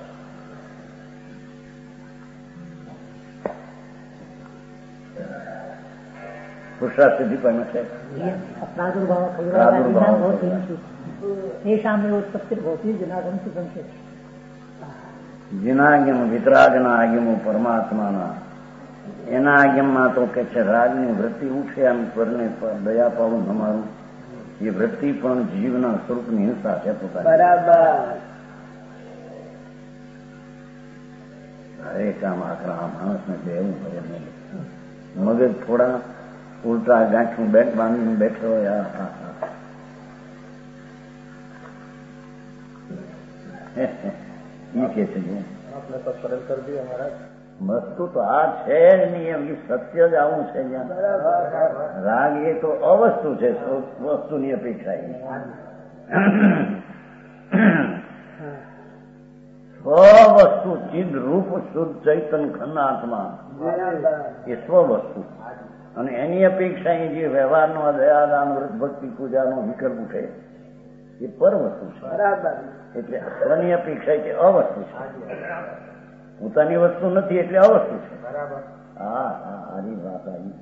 [SPEAKER 1] પુરુષાર્થ સિદ્ધિ પણ છે. જીનાગમ વિતરાગના આગમો પરમાત્માના એના આગમમાં તો કે છે રાગની વૃત્તિ ઉઠે આમ પરને દયા પાવું અમારું એ વૃત્તિ પણ જીવના સ્વરૂપની હિંસા છે પોતાની.
[SPEAKER 2] બરાબર.
[SPEAKER 1] હરેક આમ આકરા માણસને બેવું પડે નહીં. મગજ થોડા ઉલટા ગાંઠું બેટ બાંધીને બેઠો હોય. ઈ કે છે
[SPEAKER 2] આપણે તો સરળ કરી દઈએ મહારાજ.
[SPEAKER 1] વસ્તુ તો આ છે જ નહીં, એમ સત્ય જ આવું છે. રાગ એ તો અવસ્તુ છે વસ્તુની અપેક્ષા. સ્વવસ્તુ ચિદ રૂપ શુદ્ધ ચૈતન ખંડ આત્મા એ સ્વવસ્તુ અને એની અપેક્ષા જે વ્યવહારનો દયાદાન વ્રત ભક્તિ પૂજાનો વિકલ્પ ઉઠે એ પર વસ્તુ છે. એટલે સ્વની અપેક્ષા કે અવસ્તુ છે, પોતાની વસ્તુ નથી એટલે અવસ્તુ છે. હા હા આની વાત આવી.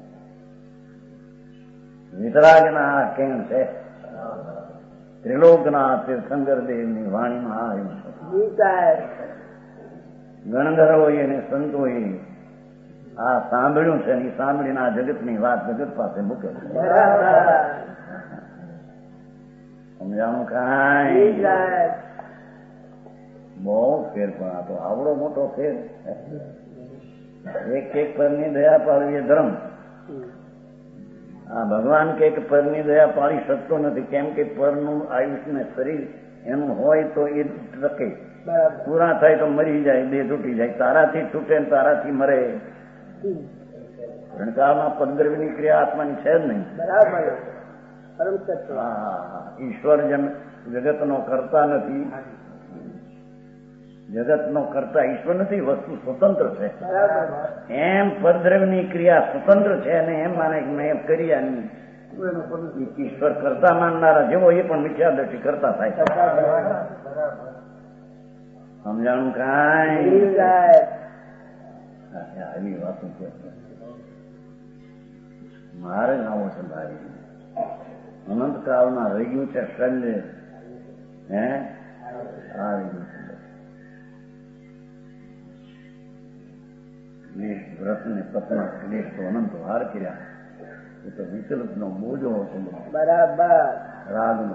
[SPEAKER 1] વિતરાગના કેમ છે ત્રિલોકના તીર્થંકર દેવની વાણીમાં આવ્યું છે. ગણધરોએ અને સંતોએ આ સાંભળ્યું છે, એ સાંભળીને આ જગતની વાત જગત પાસે મૂકે છે. સમજાણું કાંઈ બહુ ફેર પણ આ તો આવડો મોટો ફેર. એક એક પરની દયા પાડવી એ ધર્મ. આ ભગવાન કે પરની દયા પાડી શકતો નથી, કેમ કે પરનું આયુષ્ય શરીર એનું હોય તો એ ટકે, પૂરા થાય તો મરી જાય, દેહ તૂટી જાય. તારાથી છૂટે ને તારાથી મરે. રણકાળમાં પદ્રવ્યની ક્રિયા આત્માની છે જ નહીં. ઈશ્વર જગતનો કરતા નથી, જગતનો કરતા ઈશ્વર નથી, વસ્તુ સ્વતંત્ર છે. એમ પરદ્રવ્યની ક્રિયા સ્વતંત્ર છે અને એમ માને મેં કરી ઈશ્વર કરતા માનનારા જેવો એ પણ મિથ્યા દ્રષ્ટિ કરતા થાય. સમજાણું કાંઈ? આવી વાતો છે. મારે આવો છે ભાઈ. અનંત કાળમાં રહી ગયું છે શલ્ય. હે આવી ગયું છે ક્લેશ. વ્રત ને તપના ક્લેશ તો અનંત વાર કર્યા. એ તો વિકલ્પ નો બોજો હતો બરાબર રાગનો.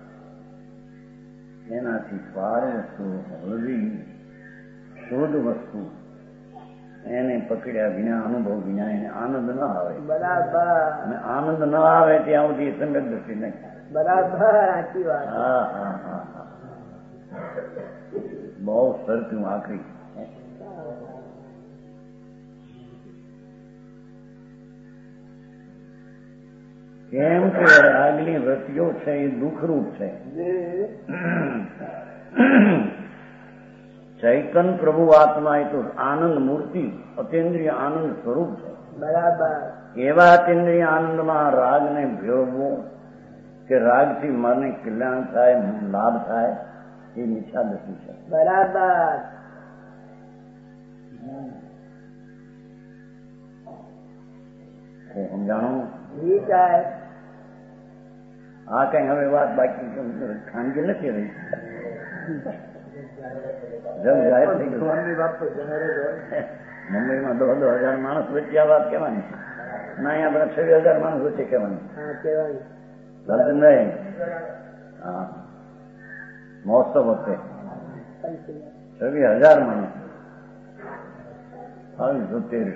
[SPEAKER 1] એનાથી પાર વસ્તુ હળવી શુદ્ધ વસ્તુ એને પકડ્યા વિના, અનુભવ વિના એને આનંદ ન આવે. બરાબર. અને આનંદ ન આવે ત્યાં સુધી સંગત દ્રષ્ટિ નહીં. બરાબર. સાચી વાત. હા હા હા હા. બહુ સરખું આખરી. કેમ કે આગલી વૃત્તિઓ છે એ દુઃખરૂપ છે. ચૈતન પ્રભુ આત્મા એ તો આનંદ મૂર્તિ, અતેન્દ્રિય આનંદ સ્વરૂપ છે. બરાબર. એવા અતેન્દ્રિય આનંદમાં રાગને ભેળવવો કે રાગથી મને કલ્યાણ થાય, લાભ થાય, એ મિથ્યા દ્રષ્ટિ છે. બરાબર. સમજાણું? આ કઈ હવે વાત બાકી ખાનગી નથી રહી. મુંબઈમાં 10,000 માણસ વચ્ચે આ વાત કહેવાની, અને અહીંયા આપણે 26,000 માણસ વચ્ચે કહેવાની. નહીં. હા, મહોત્સવ વખતે 26,000 માનો 72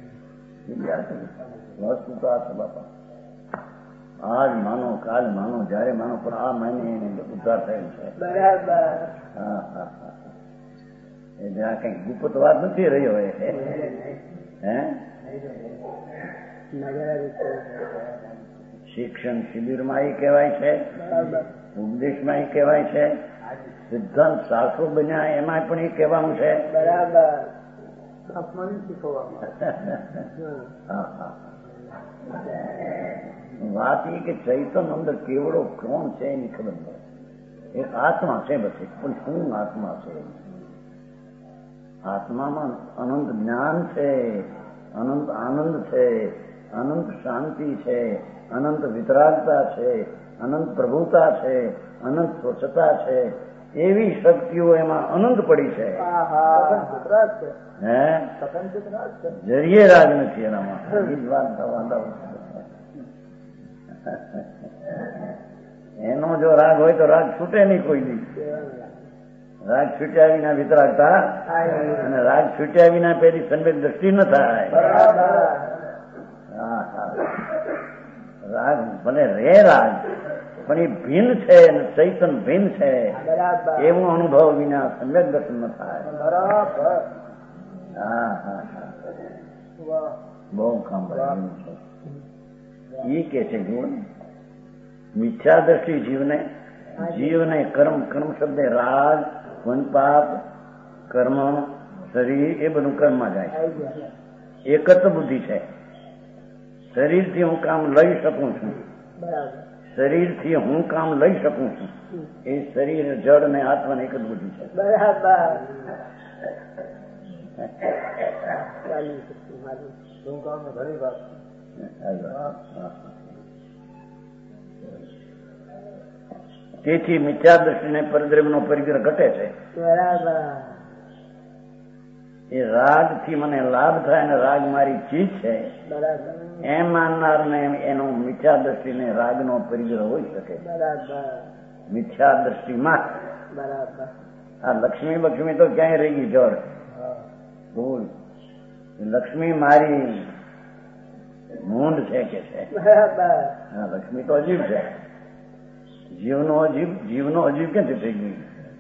[SPEAKER 1] વસ્તુ તો આ છે બાપા. આજ માનો કાલ માનો જયારે માનો પણ આ માને એને ઉદ્ધાર થયેલ છે.
[SPEAKER 3] બરાબર.
[SPEAKER 1] હા હા હા. એ જ્યાં કઈ ગુપ્ત વાત નથી રહ્યો હે. શિક્ષણ શિબિરમાં એ કહેવાય છે, ઉપદેશમાં એ કહેવાય છે, સિદ્ધાંત શાસ્ત્રો બન્યા એમાં પણ એ કહેવાનું છે.
[SPEAKER 3] બરાબર.
[SPEAKER 1] વાત એ કે ચૈતન અંદર કેવડો કોણ છે એની ખબર પડે. એક આત્મા છે બસ, પણ શું આત્મા છે? આત્મામાં અનંત જ્ઞાન છે, અનંત આનંદ છે, અનંત શાંતિ છે, અનંત વિતરાગતા છે, અનંત પ્રભુતા છે, અનંત સ્વચ્છતા છે. એવી શક્તિઓ એમાં અનંત પડી છે. જરીએ રાગ નથી એનામાં. એ જ વાત એનો જો રાગ હોય તો રાગ છૂટે નહીં કોઈ દી. રાગ છૂટ્યા વિના વિતરાગતા અને રાગ છૂટ્યા વિના પેલી સમ્યક દ્રષ્ટિ ન થાય. રાગ ભલે રે રાગ પણ એ ભિન્ન છે અને ચૈતન ભિન્ન છે એવું અનુભવ વિના સમ્યક દર્શન ન થાય. હા હા હા. બહુ કામ છે. એ કે છે ગુણ મિથ્યા દ્રષ્ટિ જીવને કર્મ શબ્દ રાગ વનપાપ કર્મ શરીર એ બધું કર્મમાં જાય. એક જ બુદ્ધિ છે. શરીરથી હું કામ લઈ શકું છું, શરીરથી હું કામ લઈ શકું છું. એ શરીર જળ ને આત્મા એક જ બુદ્ધિ છે. તેથી મિથ્યા દ્રષ્ટિને પરદ્રવ્યનો પરિગ્રહ ઘટે છે. એ રાગથી મને લાભ થાય અને રાગ મારી ચીજ છે એમ માનનારને એનો મિથ્યા દ્રષ્ટિને રાગનો પરિગ્રહ હોઈ શકે. મિથ્યા દ્રષ્ટિમાં આ લક્ષ્મી બક્ષ્મી તો ક્યાંય રહી ગઈ જળ ભૂલ. લક્ષ્મી મારી મૂંઢ છે કે છે. હા, લક્ષ્મી તો અજીબ છે. જીવનો અજીબ ક્યાંથી થઈ ગયું?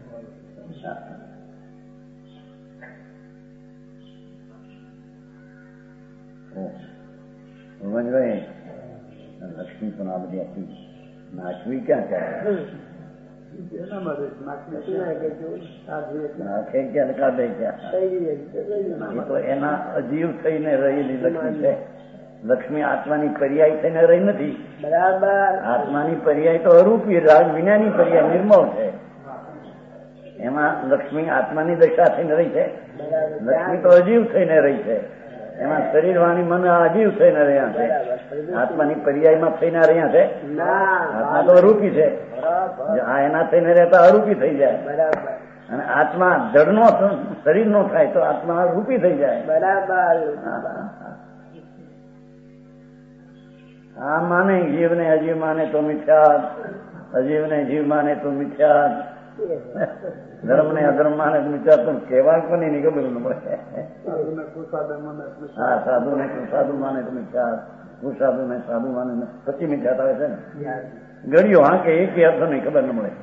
[SPEAKER 1] ભગવાનભાઈ લક્ષ્મી પણ આ બધી આપી નાચવી ક્યાં ક્યાં નાખે ક્યાં કાઢે ક્યાં? એ તો એના અજીવ થઈને રહેલી લક્ષ્મી છે. લક્ષ્મી આત્માની પર્યાય થઈને રહી નથી. બરાબર. આત્માની પર્યાય તો અરૂપી, રાગ વિનાની પર્યાય નિર્મળ છે. એમાં લક્ષ્મી આત્માની દશા થઈને રહી છે. લક્ષ્મી તો અજીવ થઈને રહી છે. એમાં શરીર વાણી મન અજીવ થઈને રહ્યા છે. આત્માની પર્યાયમાં થઈને રહ્યા છે. આત્મા તો અરૂપી છે. એના થઈને રહેતા અરૂપી થઈ જાય. અને આત્મા જડનો શરીર નો થાય તો આત્મા રૂપી થઈ જાય. બરાબર. આ માને જીવને અજીવ માને તો મિથ્યા, અજીવને જીવ માને તો મિથ્યા, ધર્મ ને અધર્મ માને તો મિથ્યા. પણ કહેવા કોની નહીં ખબર ન પડે. હા, સાધુ ને કુસાધુ માને તો મિથ્યા, કુસાધુ ને સાધુ માને પછી મિથ્યા આવે છે ને. ગળ્યો હા કે એક અર્થ નહીં ખબર ન મળે.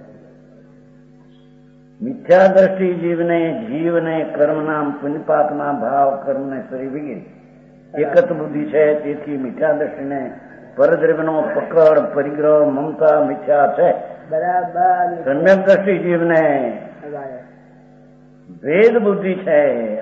[SPEAKER 1] મિથ્યા દ્રષ્ટિ જીવને કર્મના પુણ્યપાપના ભાવ કર્મને શરીર વગેરે એકત બુદ્ધિ છે. તેથી મિથ્યા દ્રષ્ટિને પરદ્રવ્યનો પકડ પરિગ્રહ મમતા મિથ્યા છે. બરાબર. સમ્યક દ્રષ્ટિ જીવને ભેદ બુદ્ધિ છે.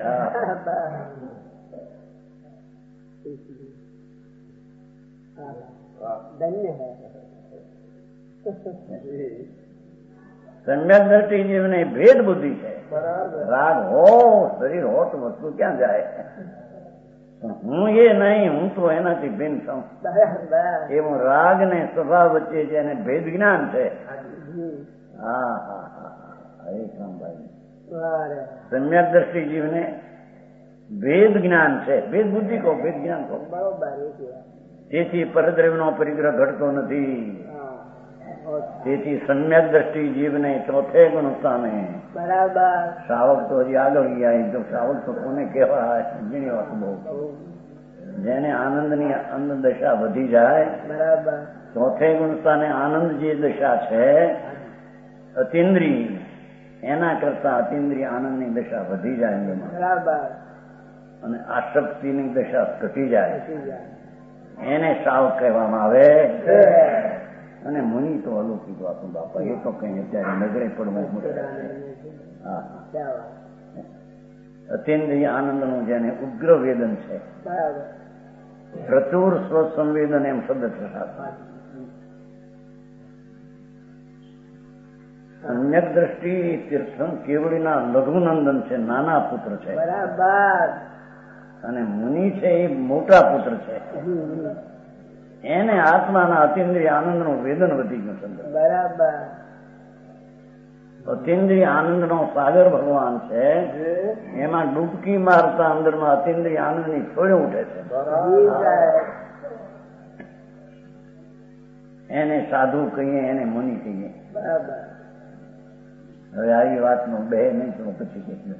[SPEAKER 1] સમ્યક દ્રષ્ટિ જીવને ભેદ બુદ્ધિ છે. રાગ હો શરીર હો તો વસ્તુ ક્યાં જાય? હું એ નહીં, હું તો એનાથી ભિન્ન છું. એવું રાગ ને સ્વભાવ વચ્ચે છે એને ભેદ જ્ઞાન છે. હા હા હા હરે કામભાઈ. સમ્યક દ્રષ્ટિ જીવને ભેદ જ્ઞાન છે. ભેદ બુદ્ધિ કહો, ભેદ જ્ઞાન કહો. તેથી પરદ્રવ્યનો પરિગ્રહ ઘટતો નથી. તેથી સમ્યક દ્રષ્ટિ જીવને ચોથે ગુણ સ્થાને.
[SPEAKER 2] બરાબર.
[SPEAKER 1] શ્રાવક તો હજી આગળ ગયા. તો શ્રાવક તો કોને કહેવાય? સમજીની વાત બહુ. જેને આનંદની અંધ દશા વધી જાય.
[SPEAKER 2] બરાબર.
[SPEAKER 1] ચોથે ગુણ સ્થાને આનંદ જે દશા છે અતિન્દ્રિય, એના કરતા અતિન્દ્રિય આનંદની દશા વધી જાય.
[SPEAKER 2] બરાબર. અને
[SPEAKER 1] આસક્તિની દશા ઘટી જાય. એને શ્રાવક કહેવામાં આવે. અને મુનિ તો અલૌકિક વાતો બાપા, એ તો કઈ અત્યારે નજરે પડવું મુશ્કેલ છે. હા, અતિન્દ્રિય આનંદનું જેને ઉગ્ર વેદન છે, પ્રચુર સ્વસંવેદન એમ શબ્દ છે. સમ્યક દ્રષ્ટિ તીર્થમ કેવડીના લઘુનંદન છે, નાના પુત્ર છે.
[SPEAKER 2] બરાબર.
[SPEAKER 1] અને મુનિ છે એ મોટા પુત્ર છે. એને આત્માના અતિન્દ્રિય આનંદનું વેદન વધી ગયું છે.
[SPEAKER 2] બરાબર.
[SPEAKER 1] અતિન્દ્રિય આનંદનો સાગર ભગવાન છે. એમાં ડૂબકી મારતા અંદરમાં અતિન્દ્રિય આનંદની છોડે ઉઠે છે. એને સાધુ કહીએ, એને મુનિ કહીએ.
[SPEAKER 2] બરાબર.
[SPEAKER 1] હવે આવી વાતનો બે નહીં તો પછી કેટલું.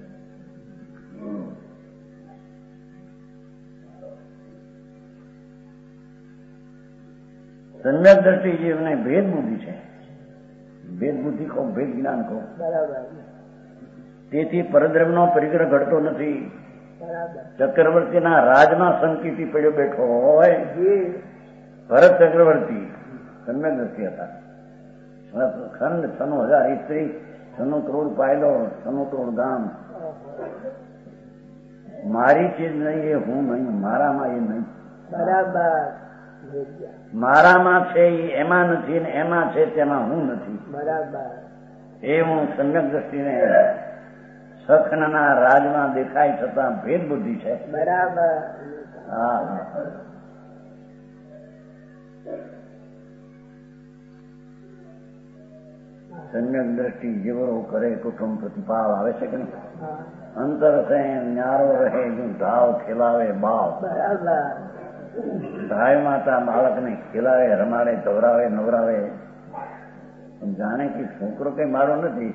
[SPEAKER 1] સમ્યક દ્રષ્ટિ જીવને ભેદ બુદ્ધિ છે. ભેદ બુદ્ધિ કહો, ભેદ જ્ઞાન કહો. તેથી પરદ્રવ્યનો પરિગ્રહ ઘટતો નથી. ચક્રવર્તીના રાજમાં સંકિતી પડ્યો બેઠો હોય. ભરત ચક્રવર્તી સમ્યક દ્રષ્ટિ હતા. ખંડ 96,000 સ્ત્રી, 96 કરોડ પાયલો, 96 કરોડ ગામ. મારી ચીજ નહીં એ હું નહીં, મારામાં એ નહીં.
[SPEAKER 2] બરાબર.
[SPEAKER 1] મારામાં છે એ એમાં નથી, ને એમાં છે તેમાં હું નથી.
[SPEAKER 2] બરાબર.
[SPEAKER 1] એ હું સમ્યક દ્રષ્ટિને સખના રાજમાં દેખાય છતાં ભેદ બુદ્ધિ છે.
[SPEAKER 2] બરાબર.
[SPEAKER 1] હા. સમ્યક દ્રષ્ટિ જેવરો કરે કુટુંબ પ્રતિભાવ આવે છે કે નહીં? અંતર છે ન્યારો રહે જો ધાવ ખેલાવે બાવ.
[SPEAKER 2] બરાબર.
[SPEAKER 1] ગાય માતા બાળકને ખીલાવે, રમાડે, ધવરાવે, નવરાવે. જાણે કે છોકરો કઈ મારો નથી.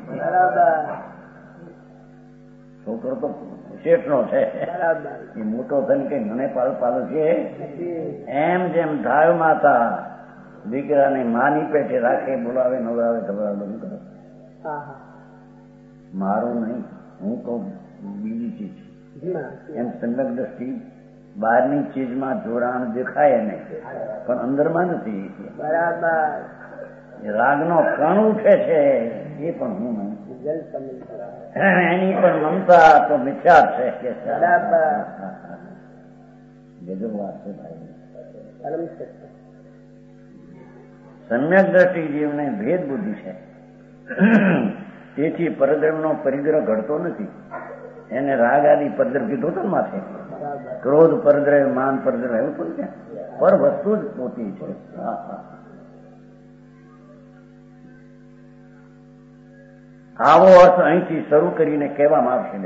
[SPEAKER 1] છોકરો તો શેઠનો છે. એ મોટો થઈને કઈ મને પાલું છે. એમ જેમ ગાય માતા દીકરાને માની પેટે રાખે, બોલાવે, નવરાવે, ધવરાવે, બધું કરે. મારું નહીં, હું તો બીજી ચીજ. એમ સમ્યક દ્રષ્ટિ બહારની ચીજમાં જોડાણ દેખાય નહીં, પણ અંદરમાં નથી.
[SPEAKER 2] બરાબર.
[SPEAKER 1] રાગનો કણ ઉઠે છે એ પણ હું નહીં. એની પણ મમતા તો મિથ્યા છે. ગજબ વાત છે ભાઈ. સમ્યક દ્રષ્ટિ જીવને ભેદ બુદ્ધિ છે. તેથી પરદ્રવ્યનો પરિગ્રહ ઘટતો નથી. એને રાગ આદિ પરદ્રવ્ય કીધું તો માથે. ક્રોધ પરદ્રવ્ય, માન પરદ્રવ્ય, એવું પણ ક્યાં? પર વસ્તુ જ પોતી છે. આવો અર્થ અહીંથી શરૂ કરીને કહેવામાં આવશે.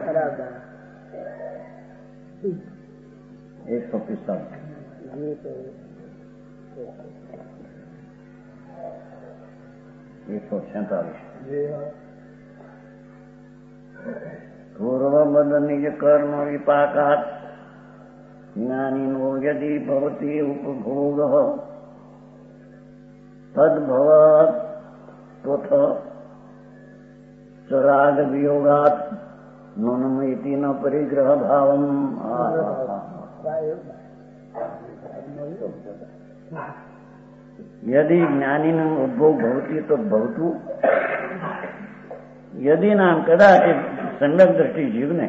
[SPEAKER 1] 146 પૂર્વબદ્ધ નિજ કર્મ વિપાકાત જ્ઞાનીનો યદી ભવતી ઉપભોગ તદ્ભવત તોથ રાગ વિયોગાત નૂનમૈતિ ન પરિગ્રહ ભાવમ. યદિ જ્ઞાનીનું ઉદ્ભવ ભવતી તો ભવતું. યદિ નામ કદાચ સમ્યક દ્રષ્ટિ જીવને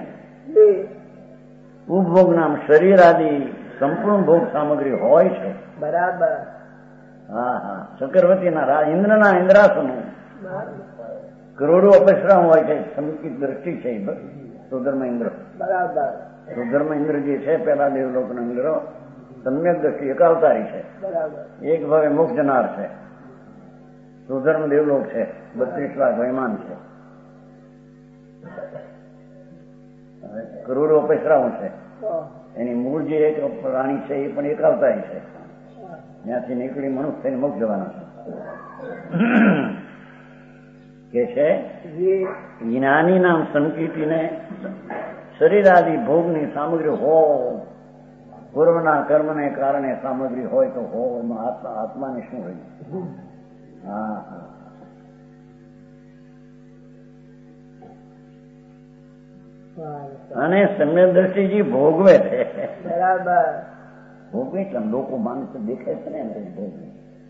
[SPEAKER 1] ઉપભોગ નામ શરીર આદિ સંપૂર્ણ ભોગ સામગ્રી હોય છે.
[SPEAKER 2] બરાબર.
[SPEAKER 1] હા. ચક્રવર્તીના ઇન્દ્રના ઇન્દ્રાસનો કરોડો અપસરા હોય છે. સંકિત દ્રષ્ટિ છે સુધર્મ ઇન્દ્ર.
[SPEAKER 2] બરાબર.
[SPEAKER 1] સુધર્મ ઇન્દ્ર જે છે પેલા દેવલોકનો ઇન્દ્ર, સમ્યક દ્રષ્ટિ એકાવતારી છે. એક ભાવે મોક્ષ જનાર છે. સુધર્મ દેવલોક છે, 32 લાખ વૈમાન છે, કરોડો અપસરાઓ છે. એની મૂળ જે એક પ્રાણી છે એ પણ એકાવતારી છે. ત્યાંથી નીકળી મનુષ્ય થઈને મોક્ષ જવાના છે. કે છે
[SPEAKER 2] જી
[SPEAKER 1] જ્ઞાની નામ સંકિતીને શરીરાદિ ભોગની સામગ્રી હો, પૂર્વના કર્મને કારણે સામગ્રી હોય તો હો, એમાં આત્માને શું રહ્યું? હા હા. અને સમ્યક દ્રષ્ટિજી ભોગવે છે.
[SPEAKER 2] બરાબર.
[SPEAKER 1] ભોગવે છે લોકો માણસ દેખાય છે ને ભોગવે.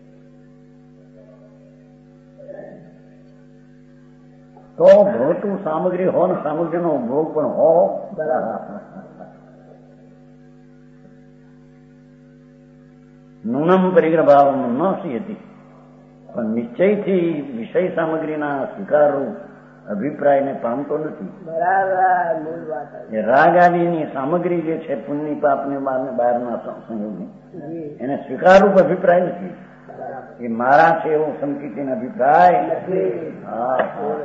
[SPEAKER 1] તો ભૌતું સામગ્રી હો ને સામગ્રીનો ભોગ પણ હો. નૂનમ પરિગ્રભાવમ ન હતી, પણ નિશ્ચયથી વિષય સામગ્રીના સ્વીકારરૂપ અભિપ્રાયને પામતો નથી.
[SPEAKER 2] બરાબર. મૂળ વાત.
[SPEAKER 1] રાગ આદિની સામગ્રી જે છે પુણ્ય પાપને બહારના સંયોગની,
[SPEAKER 2] જી
[SPEAKER 1] એને સ્વીકારરૂપ અભિપ્રાય નથી. એ મારા છે એવો સંકિતનો અભિપ્રાય
[SPEAKER 2] નથી.
[SPEAKER 1] હા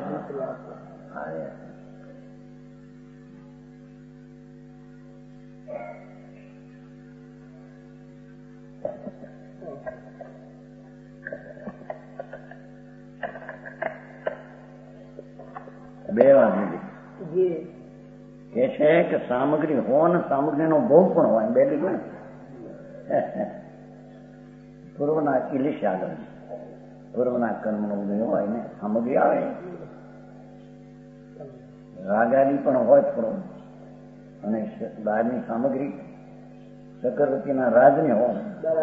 [SPEAKER 1] બે વાત લીધી.
[SPEAKER 2] જી
[SPEAKER 1] કે છે કે સામગ્રી હો ને સામગ્રીનો ભોગ પણ હોય. બે લીધું ને પૂર્વના ઇલિશ આગળ પૂર્વના કર્મનો ઉદય હોય ને સામગ્રી આવે. રાગાદી પણ હોય થોડો, અને બહારની સામગ્રી ચક્રવર્તીના રાજને હોય.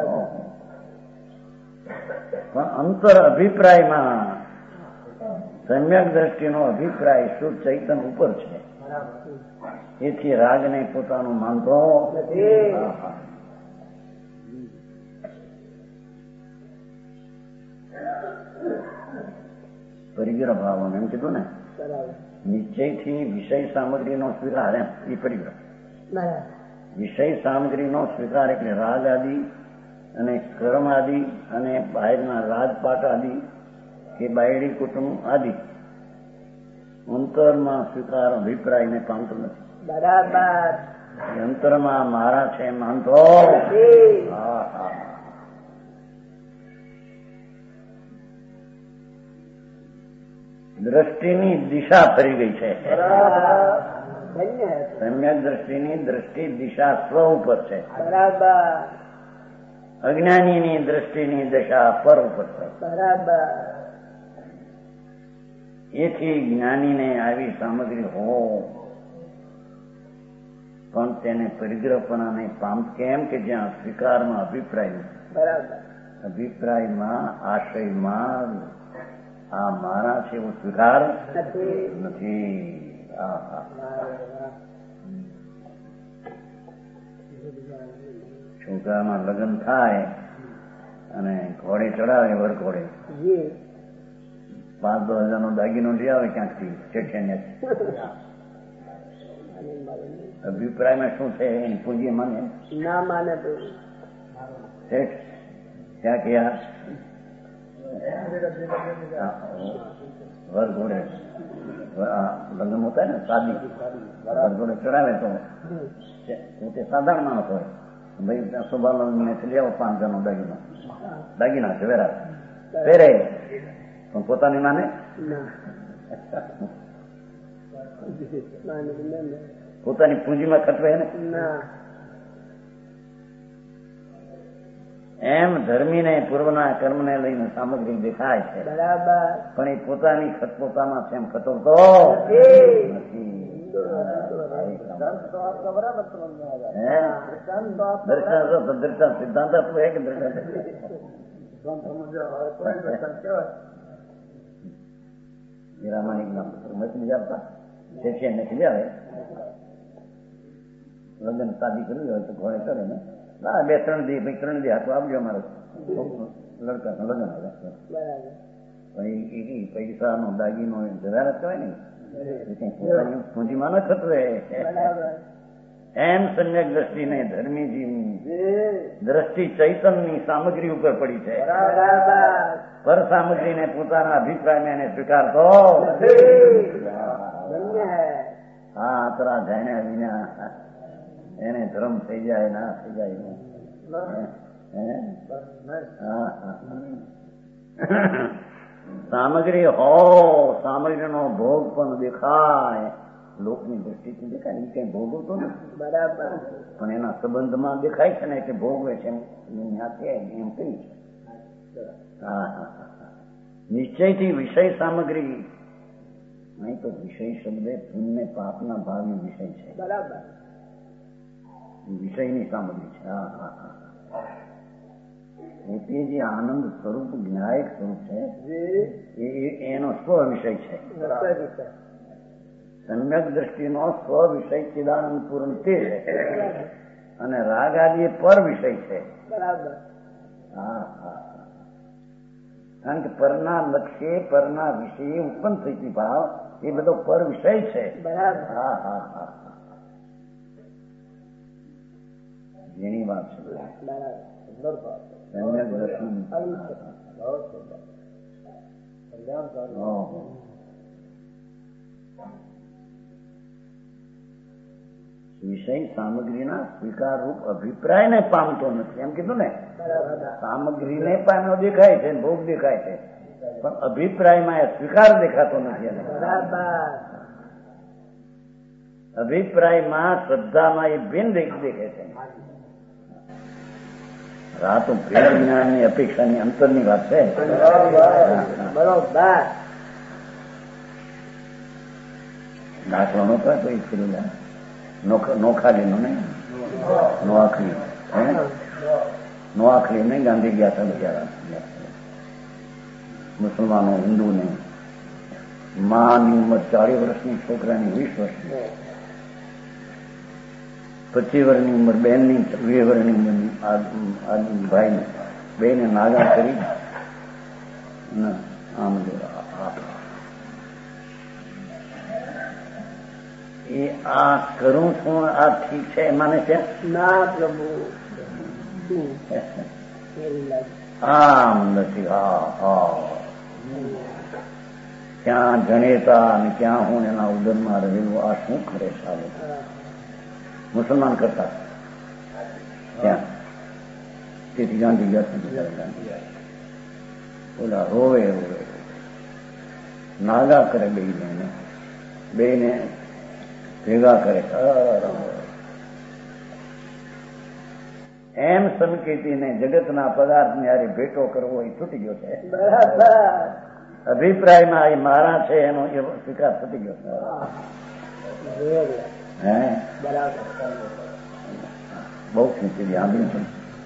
[SPEAKER 1] પણ અંતર અભિપ્રાયમાં સમ્યક દ્રષ્ટિનો અભિપ્રાય શુદ્ધ ચૈતન ઉપર છે. એથી રાગને પોતાનું માનતો
[SPEAKER 2] નથી.
[SPEAKER 1] પરિગ્રહ ભાવ એમ કીધું ને,
[SPEAKER 2] બરાબર.
[SPEAKER 1] નિશ્ચયથી વિષય સામગ્રીનો સ્વીકાર એમ એ પરિગ્રહ.
[SPEAKER 2] બરાબર.
[SPEAKER 1] વિષય સામગ્રીનો સ્વીકાર એટલે રાગ આદિ અને કર્મ આદિ અને બહારના રાજપાટ આદિ કે બાયડી કુટુંબ આદિ અંતરમાં સ્વીકાર અભિપ્રાયને પામતો નથી.
[SPEAKER 2] બરાબર.
[SPEAKER 1] અંતરમાં મારા છે માનતો. હા હા. દ્રષ્ટિની દિશા ફરી ગઈ છે. સમ્યક દ્રષ્ટિની દ્રષ્ટિ દિશા સ્વ ઉપર છે.
[SPEAKER 2] બરાબર.
[SPEAKER 1] અજ્ઞાનીની દ્રષ્ટિની દિશા પર ઉપર છે.
[SPEAKER 2] બરાબર.
[SPEAKER 1] એથી જ્ઞાનીને આવી સામગ્રી હો, પણ તેને પરિગ્રહપણાને પામ કેમ કે જ્યાં સ્વીકારમાં અભિપ્રાય નથી.
[SPEAKER 2] બરાબર.
[SPEAKER 1] અભિપ્રાયમાં આશયમાં આ મારા છે એવો સ્વીકાર નથી. છોકરામાં લગ્ન થાય અને ઘોડે ચડાવે, વર ઘોડે 5-10 હજારનો દાગીનો લઈ આવે ક્યાંકથી ચેઠિયાને. અભિપ્રાયમાં શું છે એની પૂંજી માને
[SPEAKER 2] ના માને તો
[SPEAKER 1] શેઠ क्या किया वर घोड़े लग्न होता है ना शादी, वर घोड़े चढ़ावे तो પોતે સાધારણ માણસ હોય, ભાઈ સ્વભાવ લઈ આવો 5 જણનો દાગીના છે વેરા પહેરે, પણ પોતાની માને પોતાની પૂંજીમાં ખટવે ને. એમ ધર્મીને પૂર્વના કર્મને લઈને સામગ્રી દેખાય છે.
[SPEAKER 2] બરાબર.
[SPEAKER 1] પણ એ પોતાની ખટપોતામાં છે એમ ખટવતો નથી. દર્શન સિદ્ધાંત આપવું હે કે દર્શન રામાયણ નથી જાવતા શેઠિયા નથી આવે. લગ્ન શાદી કરવી હોય તો ઘોડે કરે ને, ના 2-3 દી ભાઈ 3 દી હાથો આપજો અમારે લડકા લગ્ન આવે. પણ એ પૈસાનો દાગીનો જરા કહેવાય ને, પોતાની પૂંજીમાં ન ખતરે. એમ સમ્યક દ્રષ્ટિને ધર્મીજીની દ્રષ્ટિ ચૈતનની સામગ્રી ઉપર પડી છે. પર સામગ્રીને પોતાના અભિપ્રાયને એને સ્વીકારતો. હા આતરા જાણ્યા વિના એને ધર્મ થઈ જાય ના થઈ જાય. સામગ્રી હો, સામગ્રીનો ભોગ પણ દેખાય, લોકની દ્રષ્ટિથી દેખાય, એ કઈ ભોગવતો નથી.
[SPEAKER 2] બરાબર.
[SPEAKER 1] પણ એના સંબંધમાં દેખાય છે ને એટલે ભોગવે છે એમ કહી છે. નિશ્ચયથી વિષય સામગ્રી નહીં તો વિષય શબ્દ પુણ્ય પાપના ભાવની વિષય છે.
[SPEAKER 2] બરાબર.
[SPEAKER 1] વિષયની સામગ્રી છે. એટલે જે આનંદ સ્વરૂપ જ્ઞાયક સ્વરૂપ છે એનો સ્વ વિષય છે. સમ્યક દ્રષ્ટિનો સ્વ વિષય ચિદાનંદ પૂર્ણ તે છે અને રાગ આદિ પર વિષય છે.
[SPEAKER 2] બરાબર.
[SPEAKER 1] કારણ કે પરના લક્ષ્ય પરના વિષય ઉત્પન્ન થતી ભાવ એ બધો પર વિષય છે.
[SPEAKER 2] બરાબર.
[SPEAKER 1] જેની વાત છે. વિષય સામગ્રીના સ્વીકાર રૂપ અભિપ્રાયને પામતો નથી એમ કીધું ને. સામગ્રીને પામ્યો દેખાય છે, ભોગ દેખાય છે, પણ અભિપ્રાયમાં એ સ્વીકાર દેખાતો નથી. અભિપ્રાયમાં શ્રદ્ધામાં એ ભિન્ન દેખે છે. આ તો ભેદ જ્ઞાનની અપેક્ષાની અંતરની વાત છે.
[SPEAKER 2] બરોબર.
[SPEAKER 1] દાખલો નહોતો કોઈ ફેરેલા નોખાલીનો નહીં, નોઆખલી નહીં, ગાંધી ગયા હતા બિચારા મુસલમાનો હિન્દુ ને માની ઉંમર 40 વર્ષની, છોકરાની 20 વર્ષની, 25 વર્ષની ઉંમર બેનની, 20 વર્ષની ઉંમરની ભાઈ બેને નાગા કરી આમ એ આ કરું છું આ ઠીક છે માને છે
[SPEAKER 2] ના પ્રભુ
[SPEAKER 1] આમ નથી. ક્યાં જણેતા અને ક્યાં હું એના ઉદરમાં રહેલું આ શું કરે સારું મુસલમાન કરતા ત્યાં. તેથી ગાંધી ગયા ઓલા રોવે રોવે નાગા કરે બેને ભેગા કરે એમ સંકેતીને જગતના પદાર્થને યારે ભેટો કરવો એ છૂટી ગયો છે. અભિપ્રાયમાં એ મારા છે એનો એ સ્વીકાર છૂટી ગયો છે. બહુ ખેંચી આંબી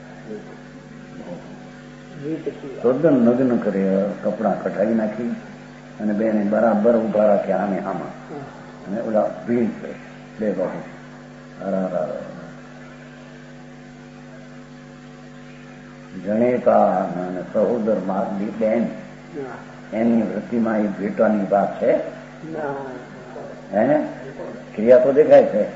[SPEAKER 1] તદ્દન નગ્ન કરે, કપડા કઢાવી નાખી અને બેને બરાબર ઉભા રાખ્યા આમે આમાં અને ઓલા ભીડ છે બે બાજુ. જણેતા અને સહોદર માગની બેન એની વૃત્તિમાં એ ભેટવાની વાત છે. હે ક્રિયા તો દેખાય છે.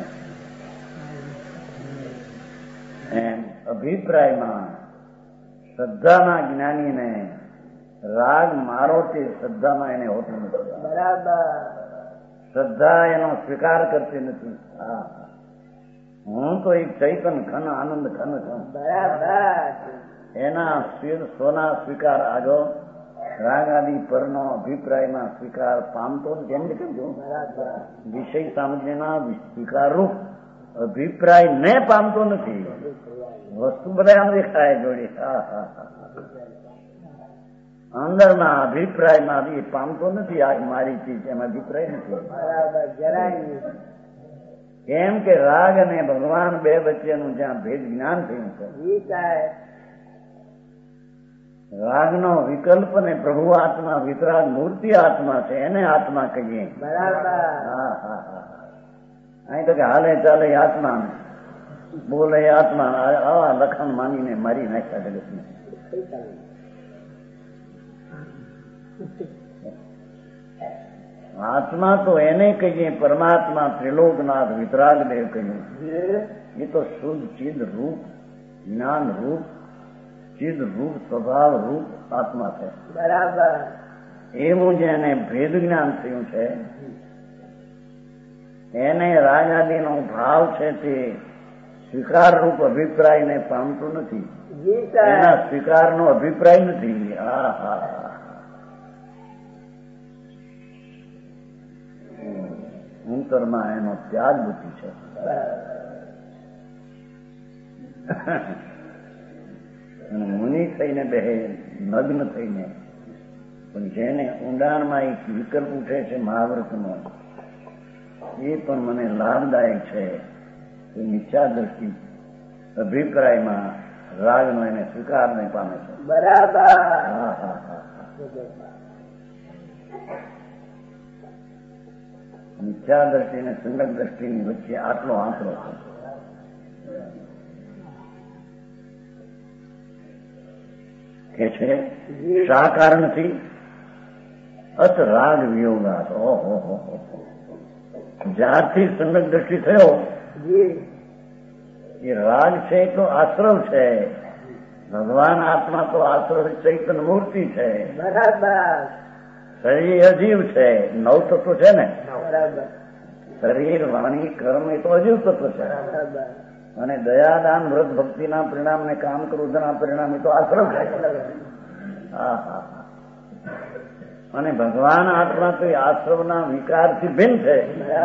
[SPEAKER 1] એમ અભિપ્રાયમાં શ્રદ્ધાના જ્ઞાનીને રાગ મારો તે શ્રદ્ધામાં એને હોતું નથી.
[SPEAKER 2] બરાબર.
[SPEAKER 1] શ્રદ્ધા એનો સ્વીકાર કરતી નથી. હું તો એક ચૈતન ખન આનંદ ખન છું.
[SPEAKER 2] બરાબર. એના
[SPEAKER 1] સ્વના સ્વીકાર આગળ રાગ આદિ પરનો અભિપ્રાયમાં સ્વીકાર પામતો જેમ કેમ છું વિષય સામગ્રીના સ્વીકાર રૂપ અભિપ્રાય ને પામતો નથી. વસ્તુ બધા આમ દેખાય જોડે. અંદરના અભિપ્રાયમાં એ પામતો નથી. આ મારી ચીજ એમ અભિપ્રાય નથી. કેમ કે રાગ અને ભગવાન બે વચ્ચેનું જ્યાં ભેદ જ્ઞાન થયું છે, રાગનો વિકલ્પ ને પ્રભુ આત્મા વિતરાગ મૂર્તિ આત્મા છે એને આત્મા કહીએ. અહીં તો કે હાલે ચાલે આત્મા, બોલે આત્મા, આવા લખણ માનીને મારી નાખ્યા જગતને. આત્મા તો એને કહીએ પરમાત્મા ત્રિલોકનાથ વિતરાગ દેવ કહ્યું. એ તો શુદ્ધ ચિદ રૂપ જ્ઞાન રૂપ ચિદ રૂપ સ્વભાવ રૂપ આત્મા છે.
[SPEAKER 2] બરાબર.
[SPEAKER 1] એવું જેને ભેદ જ્ઞાન થયું છે એને રાગ આદિનો ભાવ છે તે સ્વીકાર રૂપ અભિપ્રાયને પામતું નથી. એના સ્વીકારનો અભિપ્રાય નથી. હા હા અંતરમાં એનો ત્યાગ બુદ્ધિ છે. મુનિ થઈને બેહે, નગ્ન થઈને, પણ જેને ઊંડાણમાં એક વિકલ્પ ઉઠે છે મહાવ્રતનો, એ પણ મને લાભદાયક છે. મિથ્યા દ્રષ્ટિ અભિપ્રાયમાં રાગનો એને સ્વીકાર નહીં પામે છે.
[SPEAKER 2] બરાબર.
[SPEAKER 1] મિથ્યા દ્રષ્ટિ અને સંગત દ્રષ્ટિની વચ્ચે આટલો આંકડો છે કે છે શા કારણથી અત રાગ વિયોગાત. ઓહો જ્યારથી સંગત દ્રષ્ટિ થયો એ રાગ છે તો આશ્રવ છે. ભગવાન આત્મા તો આશ્રવ ચૈતન મૂર્તિ છે.
[SPEAKER 2] બરાબર.
[SPEAKER 1] શરીર અજીવ છે, નવ તત્વ છે ને. શરીર વાણી કર્મ એ તો અજીવ તત્વ છે. અને દયાદાન વ્રત ભક્તિના પરિણામ ને કામ ક્રોધના પરિણામ એ તો આશ્રમ છે. અને ભગવાન આત્મા તો આશ્રવના વિકારથી ભિન્ન છે.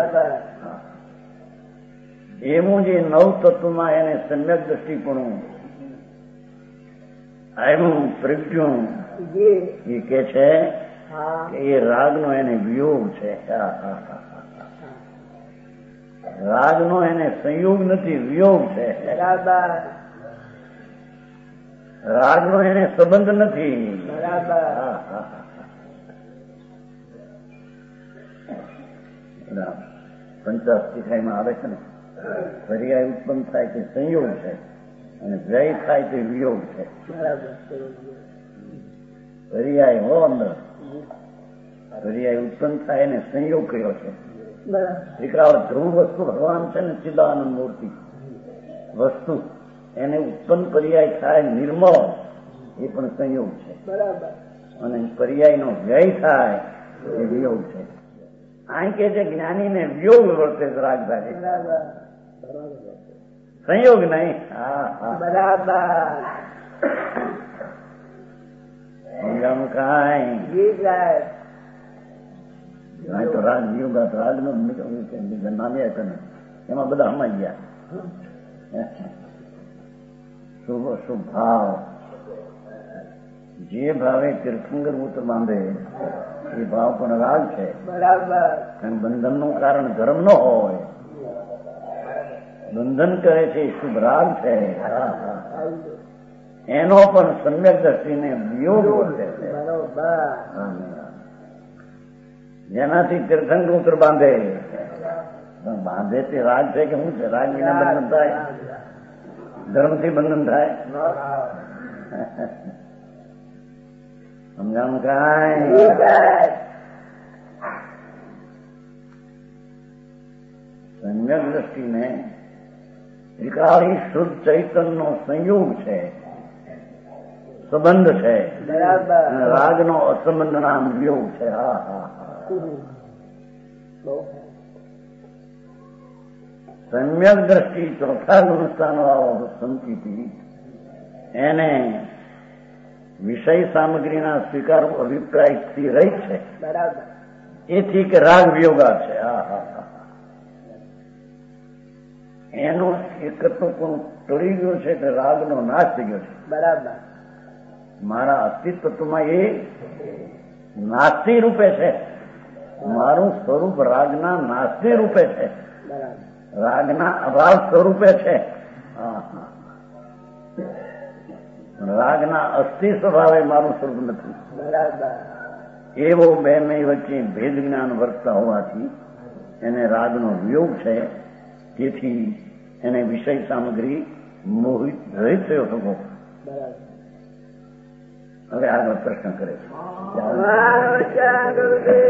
[SPEAKER 1] એવું જે નવ તત્વમાં એને સમ્યક દ્રષ્ટિપણું આવ્યું પ્રગટ્યું એ કે છે કે એ રાગનો એને વિયોગ છે. રાગનો એને સંયોગ નથી, વિયોગ છે. રાગનો એને સંબંધ નથી. પંચાસ્થિકાઈમાં આવે છે ને, પર્યાય ઉત્પન્ન થાય તે સંયોગ છે અને વ્યય થાય તે વિયોગ છે. પર્યાય હો અંદર, પર્યાય ઉત્પન્ન થાય એને સંયોગ કર્યો છે. ધ્રુવ વસ્તુ ભગવાન છે ને, ચિદાનંદ મૂર્તિ વસ્તુ, એને ઉત્પન્ન પર્યાય થાય નિર્મળ, એ પણ સંયોગ છે. અને પર્યાયનો વ્યય થાય એ વિયોગ છે. આ કે છે જ્ઞાનીને વિયોગ વર્તે રાગ થાય, સંયોગ નહીં.
[SPEAKER 2] બરાબર.
[SPEAKER 1] સમજાણું કાંઈ તો રાગ વિયોગ રાગ નો નામ્યા કરે એમાં બધા હમાઈ ગયા. શુભ અશુભ ભાવ, જે ભાવે તીર્થંકર મૂત્ર બાંધે એ ભાવ પણ રાગ છે. બરાબર. બંધનનું કારણ ધર્મ ન હોય, બંધન કરે છે એ શુભ રાગ છે. એનો પણ સમ્યક દ્રષ્ટિને વિયોગ વર્તે છે. જેનાથી તીર્થંકર મૂત્ર બાંધે, બાંધે તે રાગ છે કે શું છે? રાગ વિના બંધન થાય, ધર્મથી બંધન થાય. સમજાણું કાંઈ? સમ્યક દ્રષ્ટિને વિકારી શુદ્ધ ચૈતનનો સંયોગ છે, સંબંધ છે. રાગનો અસંબંધ નામ વિયોગ છે. સમ્યક દ્રષ્ટિ ચોથા ગુણસ્થાન વાળો સંકિતિ એને વિષય સામગ્રીના સ્વીકાર અભિપ્રાયથી રહી છે. એથી કે રાગ વિયોગા છે. એનો એકત્વ પણ ટળી ગયો છે કે રાગનો નાશ થઈ ગયો છે. બરાબર. મારા અસ્તિત્વમાં એ નાસ્તી રૂપે છે. મારું સ્વરૂપ રાગના નાસ્તી રૂપે છે, રાગના અભાવ સ્વરૂપે છે. રાગના અસ્થિ સ્વભાવે મારું સ્વરૂપ નથી. એવો બેને વચ્ચે ભેદ જ્ઞાન વર્તતા હોવાથી એને રાગનો વિયોગ છે. તેથી એને વિષય સામગ્રી મોહિત રહિત થયો શકો. હવે આગળ પ્રશ્ન કરે છે.